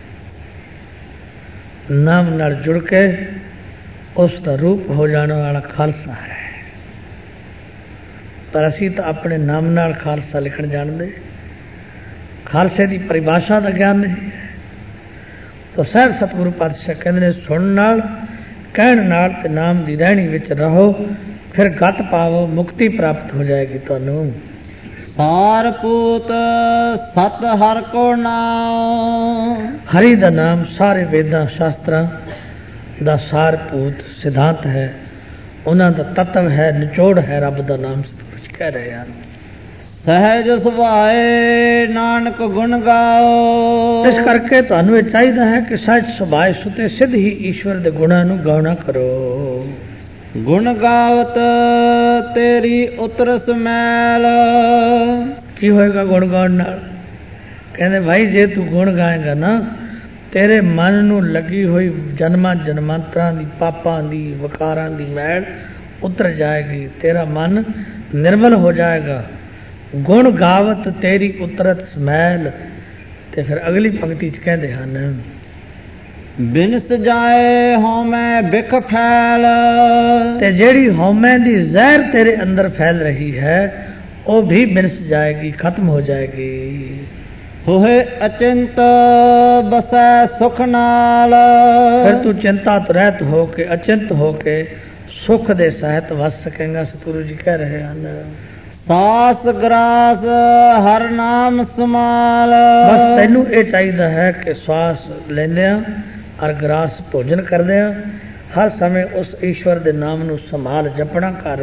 नाम नाल जुड़ के उसका रूप हो जाने वाला खालसा है। पर असी तो अपने नाम नाल खालसा लिखण जानते, खालसे की परिभाषा का ज्ञान नहीं है। तो साहब सतगुरु पातशाह कहते हैं सुन नाल कहण नाल ते नाम दी रहणी विच रहो, फिर गत पावो, मुक्ति प्राप्त हो जाएगी। तुहानू सारपूत सत हर को नाम, हरि दा नाम सारे वेदां शास्त्रां दा सारपूत सिद्धांत है, उन्हां दा तत्व है, निचोड़ है, रब दा नाम कुछ कह रहे हैं। सहज सुभाए नानक गुण गाओ, इस करके तुहानू ये चाहिए है कि सहज सुभाए सुते सिद्ध ही ईश्वर दे गुणां नू गाउणा करो। गुण गावत तेरी उतरस मैल, की होएगा गुण गाउण नाल? कहंदे भाई जे तू गुण गाएगा ना, तेरे मन नू लगी हुई जन्मां जन्मांतरां दी पापां दी वकारां दी मैल उतर जाएगी, तेरा मन निर्मल हो जाएगा। गुण गावत तेरी उतरत मैल, ते फिर अगली पंक्ति च कहंदे हन बिनस जाए होमै बिख फैल, ते जेड़ी होमै दी जहर तेरे अंदर फैल रही है वो भी बिनस जाएगी, खत्म हो जाएगी। होए अचिंत बसै सुख नाल, फिर तू चिंता तो रहत हो के अचिंत हो के सुख दे सहित वस सकेगा। सतगुरु जी कह रहे हैं सास ग्रास हर नाम समाल, बस तेनू ये चाहिए है कि श्वास लेंदे और ग्रास भोजन करदे हर समय उस ईश्वर दे नाम नू संभाल जपना कर।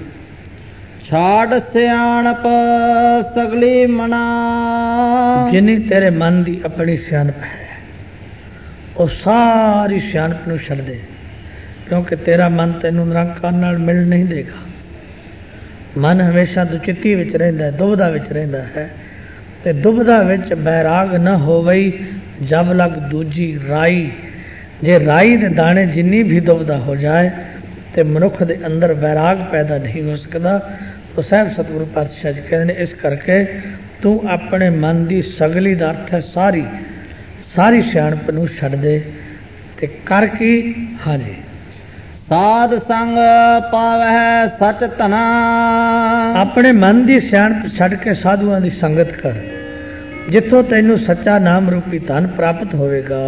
छाड़ सियाणप सगली मना, जिन्नी तेरे मन दी अपनी सियाणप है वो सारी सियाणप नू छड़ दे, क्योंकि तेरा मन तेनू निरंकार नाल मिल नहीं देगा। मन हमेशा दुचित्ती विच रहिंदा है, दुविधा विच रहिंदा है, ते दुविधा विच बैराग न होवई जब लग दूजी राई। जे राई दे दाने जिन्नी भी दुविधा हो जाए ते मनुख दे अंदर बैराग पैदा नहीं हो सकता। तो साहब सतगुरु पातशाह जी कहते हैं इस करके तू अपने मन की सगली दा अर्थ है सारी सारी सियाणप नू छड़ दे ते कर की। हाँ जी साध संग पावै सच धना, अपने मन की सियाणप छड़ के साधुआं की संगत कर, जिथों तैनू सच्चा नाम रूपी धन प्राप्त होवेगा।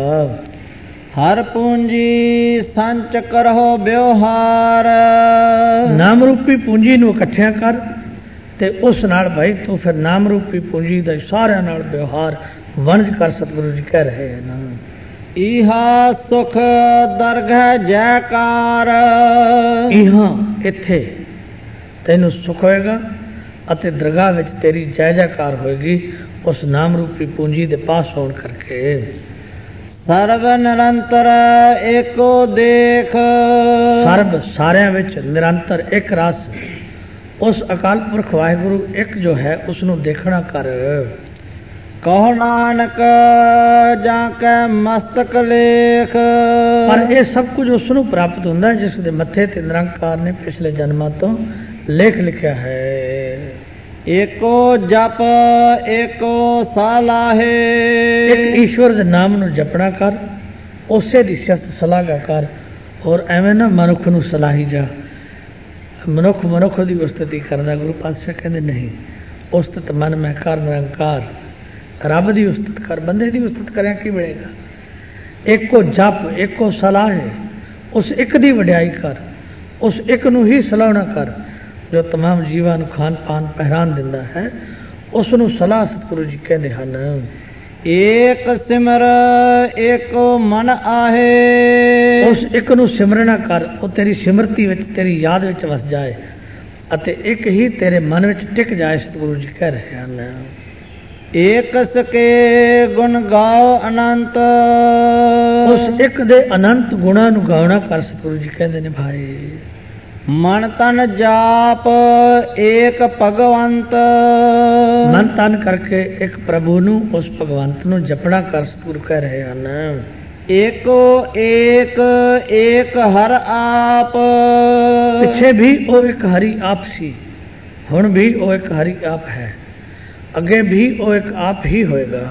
हर पूंजी संच करहो व्यवहार, नाम रूपी पूंजी नू इकट्ठिया कर ते उस नाल भाई तू फिर नाम रूपी पूंजी दा सारिਆਂ नाल व्यवहार वंज कर। सतगुरु जी कह रहे हैं ना इहा सुख दरगह जयकार, इहा इत्थे तैनू सुख होएगा अते दरगाह विच तेरी जय जयकार होएगी उस नाम रूपी पूंजी दे पास होण करके। सर्व निरंतर एको देख, सर्व सारिਆਂ विच निरंतर एक रस उस अकाल पुरख वाहिगुरु एक जो है उसनू देखना कर। कहो नानक जाके मस्तक लेख, पर यह सब कुछ उसनू प्राप्त होंदा है जिस दे मथे ते निरंकार ने पिछले जन्मां तो लेख लिखा है। एको जप एको सलाहे, एक ईश्वर दे नाम नू जपना कर, उसे दी सिफत सलाहा कर, और एवें ना मनुख नू सलाही जा। मनुख मनुख दी उस्तति करदा, गुरु पातशाह कहंदे नहीं, उस्तत मन में कर निरंकार, रब दी उस्तत कर, बंदे दी उस्तत करें की मिलेगा। एको जप एको सलाह, उस एक दी वड्याई कर, उस एक नू ही सलाहना कर जो तमाम जीवां नू खान पान पहरान दिंदा है, उस नू सलाह सतगुरु जी कहंदे हन। एक सिमर एको मन आहे, उस एक नू सिमरना कर, वो तेरी सिमरती विच तेरी याद विच वस जाए अते एक ही तेरे मन विच टिक जाए। सतगुरु जी कह रहे हैं एक सके गुण गाओ अनंत, उस एक दे अनंत गुणा नू गावना कर। सतगुरु जी कहंदे ने भाई मन तन जाप एक भगवंत, मन तन करके एक प्रभु नू उस भगवंत नू जपना कर। सतगुरु कह रहे हैं एको एक एक हर आप, पिछे भी वो एक हरि आप सी, हुण भी वो एक हरि आप है, अगे भी वो एक आप ही होएगा।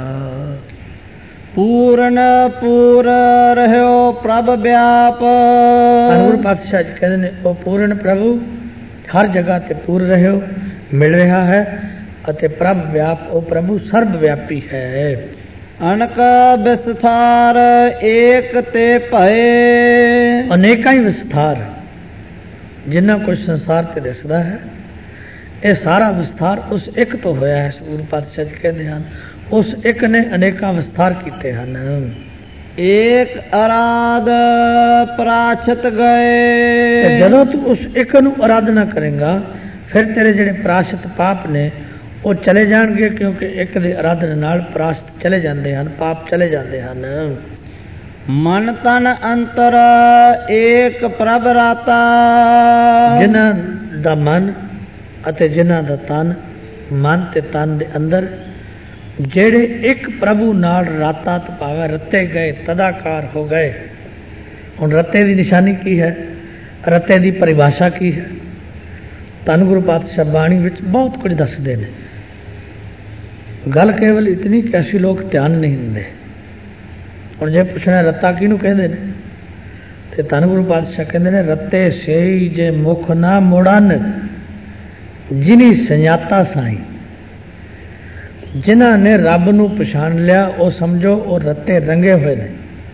पूर्ण पूर रहो प्रभ व्याप, गुरु पातशाह जी कहते हैं वो पूर्ण प्रभु हर जगह ते पूर रहो, ਮਿਲ ਰਿਹਾ ਹੈ ਅਤੇ ਪ੍ਰਭ ਵਿਆਪ ਉਹ ਪ੍ਰਭੂ ਸਰਬ ਵਿਆਪੀ ਹੈ। ਅਨਕ ਵਿਸਥਾਰ ਏਕ ਤੇ ਭਏ, ਅਨੇਕਾਂ ਹੀ ਵਿਸਥਾਰ ਜਿੰਨਾ ਕੁਝ ਸੰਸਾਰ ਤੇ ਦਿਸਦਾ ਹੈ ਇਹ ਸਾਰਾ ਵਿਸਥਾਰ ਉਸ ਇੱਕ ਤੋਂ ਹੋਇਆ ਹੈ। ਸਤਿਗੁਰੂ ਪਾਤਸ਼ਾਹ ਜੀ ਕਹਿੰਦੇ ਹਨ ਉਸ ਇੱਕ ਨੇ ਅਨੇਕਾਂ ਵਿਸਥਾਰ ਕੀਤੇ ਹਨ। ਏਕ ਅਰਾਧ ਪ੍ਰਾਸ਼ਤ ਗਏ, ਜਦੋਂ ਤੂੰ ਉਸ ਇੱਕ ਨੂੰ ਆਰਾਧਨਾ ਕਰੇਗਾ ਫਿਰ ਤੇਰੇ ਜਿਹੜੇ ਪ੍ਰਾਸ਼ਤ ਪਾਪ ਨੇ ਉਹ ਚਲੇ ਜਾਣਗੇ, ਕਿਉਂਕਿ ਇੱਕ ਦੀ ਆਰਾਧਨਾ ਨਾਲ ਪ੍ਰਾਸ਼ਤ ਚਲੇ ਜਾਂਦੇ ਹਨ, ਪਾਪ ਚਲੇ ਜਾਂਦੇ ਹਨ। ਮਨ ਤਨ ਅੰਤਰ ਏਕ ਪ੍ਰਭ ਰਾਤਾ, ਜਿਨ੍ਹਾਂ ਦਾ ਮਨ ਅਤੇ ਜਿਨ੍ਹਾਂ ਦਾ ਤਨ, ਮਨ ਤੇ ਤਨ ਦੇ ਅੰਦਰ ਜਿਹੜੇ ਇੱਕ ਪ੍ਰਭੂ ਨਾਲ ਰਾਤਾ ਤਪਾਵੇ ਰੱਤੇ ਗਏ, ਤਦਾਕਾਰ ਹੋ ਗਏ। ਹੁਣ ਰੱਤੇ ਦੀ ਨਿਸ਼ਾਨੀ ਕੀ ਹੈ, ਰੱਤੇ ਦੀ ਪਰਿਭਾਸ਼ਾ ਕੀ ਹੈ? ਧੰਨ ਗੁਰੂ ਪਾਤਸ਼ਾਹ ਬਾਣੀ ਵਿੱਚ ਬਹੁਤ ਕੁਝ ਦੱਸਦੇ ਨੇ। ਗੱਲ ਕੇਵਲ ਇਤਨੀ ਕਿ ਅਸੀਂ ਲੋਕ ਧਿਆਨ ਨਹੀਂ ਦਿੰਦੇ। ਹੁਣ ਜੇ ਪੁੱਛਣਾ ਰੱਤਾ ਕਿਹਨੂੰ ਕਹਿੰਦੇ ਨੇ ਤੇ ਧੰਨ ਗੁਰੂ ਪਾਤਸ਼ਾਹ ਕਹਿੰਦੇ ਨੇ ਰੱਤੇ ਸੇਈ ਜੇ ਮੁਖ ਨਾ ਮੋੜਨ ਜਿਨੀ ਸੰਜਾਤਾ ਸਾਈ। ਜਿਨ੍ਹਾਂ ਨੇ ਰੱਬ ਨੂੰ ਪਛਾਣ ਲਿਆ ਉਹ ਸਮਝੋ ਉਹ ਰੱਤੇ ਰੰਗੇ ਹੋਏ ਨੇ।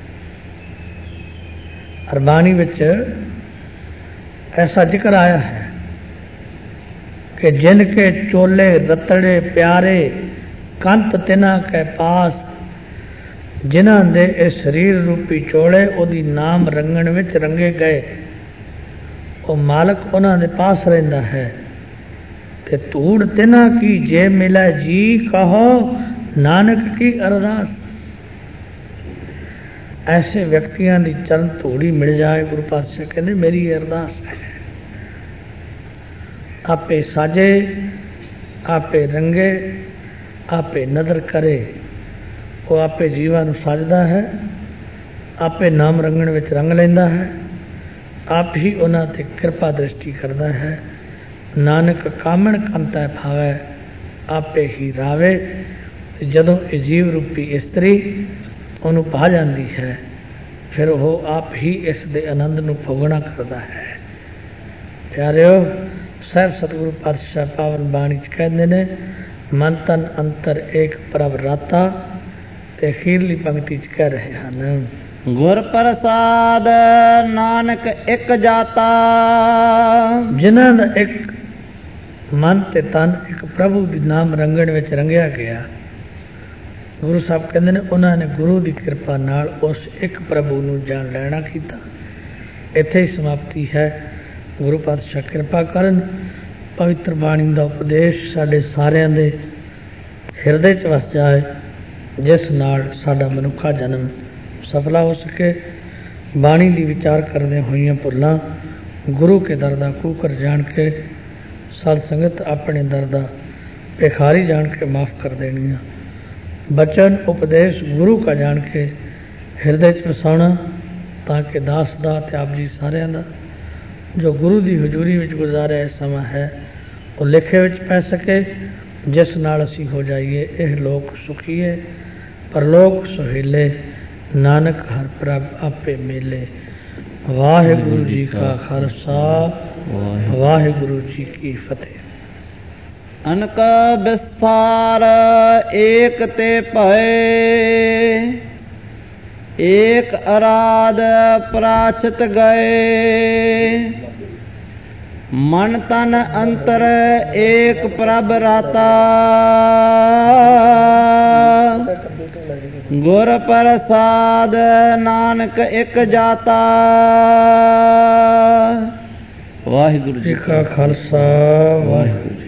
ਬਾਣੀ ਵਿੱਚ ਐਸਾ ਜ਼ਿਕਰ ਆਇਆ ਹੈ कि जिनके चोले रतड़े प्यारे कंत तिना के पास, जिन्हां दे ए शरीर रूपी चोले ओदी नाम रंगण विच रंगे गए ओ मालक उन्हां दे पास रहिंदा है। ते धूड़ तिना की जे मिले जी कहो नानक की अरदास। ऐसे व्यक्तियों की चरण धूड़ी मिल जाए गुरु पातशाह कहते मेरी अरदास है। आपे साजे आपे रंगे आपे नदर करे, वो आपे जीवन साजदा है, आपे नाम रंगण विच रंग लेंदा है, आप ही उन्हां ते कृपा दृष्टि करदा है। नानक कामण कंता भावे आपे ही रावे। जदों ये जीव रूपी इस्त्री उन्होंने पा जाती है फिर वो आप ही इस दे आनंद नूं भोगना करता है। प्यारिओ ਸਾਹਿਬ ਸਤਿਗੁਰੂ ਪਾਤਸ਼ਾਹ ਪਾਵਨ ਬਾਣੀ ਚ ਕਹਿੰਦੇ ਨੇ ਮਨ ਤਨ ਅੰਤਰ ਏਕ ਪ੍ਰਭ ਰਾਤਾ, ਤੇ ਅਖੀਰਲੀ ਪੰਕਤੀ ਚ ਕਹਿ ਰਹੇ ਹਨ ਗੁਰ ਪ੍ਰਸਾਦ ਨਾਨਕ ਇੱਕ ਜਾਤਾ। ਜਿਨ੍ਹਾਂ ਦਾ ਇੱਕ ਮਨ ਤੇ ਤਨ ਇੱਕ ਪ੍ਰਭੂ ਦੇ ਨਾਮ ਰੰਗਣ ਵਿੱਚ ਰੰਗਿਆ ਗਿਆ, ਗੁਰੂ ਸਾਹਿਬ ਕਹਿੰਦੇ ਨੇ ਉਹਨਾਂ ਨੇ ਗੁਰੂ ਦੀ ਕਿਰਪਾ ਨਾਲ ਉਸ ਇੱਕ ਪ੍ਰਭੂ ਨੂੰ ਜਾਣ ਲੈਣਾ ਕੀਤਾ। ਇੱਥੇ ਹੀ ਸਮਾਪਤੀ ਹੈ। ਗੁਰੂ ਪਾਤਸ਼ਾਹ ਕਿਰਪਾ ਕਰਨ ਪਵਿੱਤਰ ਬਾਣੀ ਦਾ ਉਪਦੇਸ਼ ਸਾਡੇ ਸਾਰਿਆਂ ਦੇ ਹਿਰਦੇ 'ਚ ਵਸ ਜਾਏ, ਜਿਸ ਨਾਲ ਸਾਡਾ ਮਨੁੱਖਾ ਜਨਮ ਸਫਲਾ ਹੋ ਸਕੇ। ਬਾਣੀ ਦੀ ਵਿਚਾਰ ਕਰਦੇ ਹੋਈਆਂ ਭੁੱਲਾਂ ਗੁਰੂ ਕੇ ਦਰ ਦਾ ਕੂਕਰ ਜਾਣ ਕੇ, ਸਤ ਸੰਗਤ ਆਪਣੇ ਦਰ ਦਾ ਭਿਖਾਰੀ ਜਾਣ ਕੇ ਮਾਫ ਕਰ ਦੇਣੀਆਂ। ਬਚਨ ਉਪਦੇਸ਼ ਗੁਰੂ ਕਾ ਜਾਣ ਕੇ ਹਿਰਦੇ 'ਚ ਵਸਾਉਣਾ, ਤਾਂ ਕਿ ਦਾਸ ਦਾ ਤੇ ਆਪ ਜੀ ਸਾਰਿਆਂ ਦਾ ਜੋ ਗੁਰੂ ਦੀ ਹਜ਼ੂਰੀ ਵਿੱਚ ਗੁਜ਼ਾਰਿਆ ਸਮਾਂ ਹੈ ਉਹ ਲੇਖੇ ਵਿੱਚ ਪੈ ਸਕੇ, ਜਿਸ ਨਾਲ ਅਸੀਂ ਹੋ ਜਾਈਏ ਇਹ ਲੋਕ ਸੁਖੀਏ ਪਰਲੋਕ ਸੁਹੇਲੇ। ਨਾਨਕ ਹਰ ਪ੍ਰਭ ਆਪੇ ਮੇਲੇ। ਵਾਹਿਗੁਰੂ ਜੀ ਕਾ ਖਾਲਸਾ ਵਾਹਿਗੁਰੂ ਜੀ ਕੀ ਫਤਿਹ। ਅਨਕ ਵਿਸਥਾਰ ਏਕ ਤੇ ਭਏ, ਏਕ ਅਰਾਧ ਪ੍ਰਾਸ਼ਤ ਗਏ। ਮਨ ਤਨ ਅੰਤਰ ਏਕ ਪ੍ਰਭ ਰਾਤਾ, ਗੁਰ ਪ੍ਰਸਾਦ ਨਾਨਕ ਇੱਕ ਜਾਤਾ। ਵਾਹਿਗੁਰੂ ਜੀ ਕਾ ਖਾਲਸਾ ਵਾਹਿਗੁਰੂ।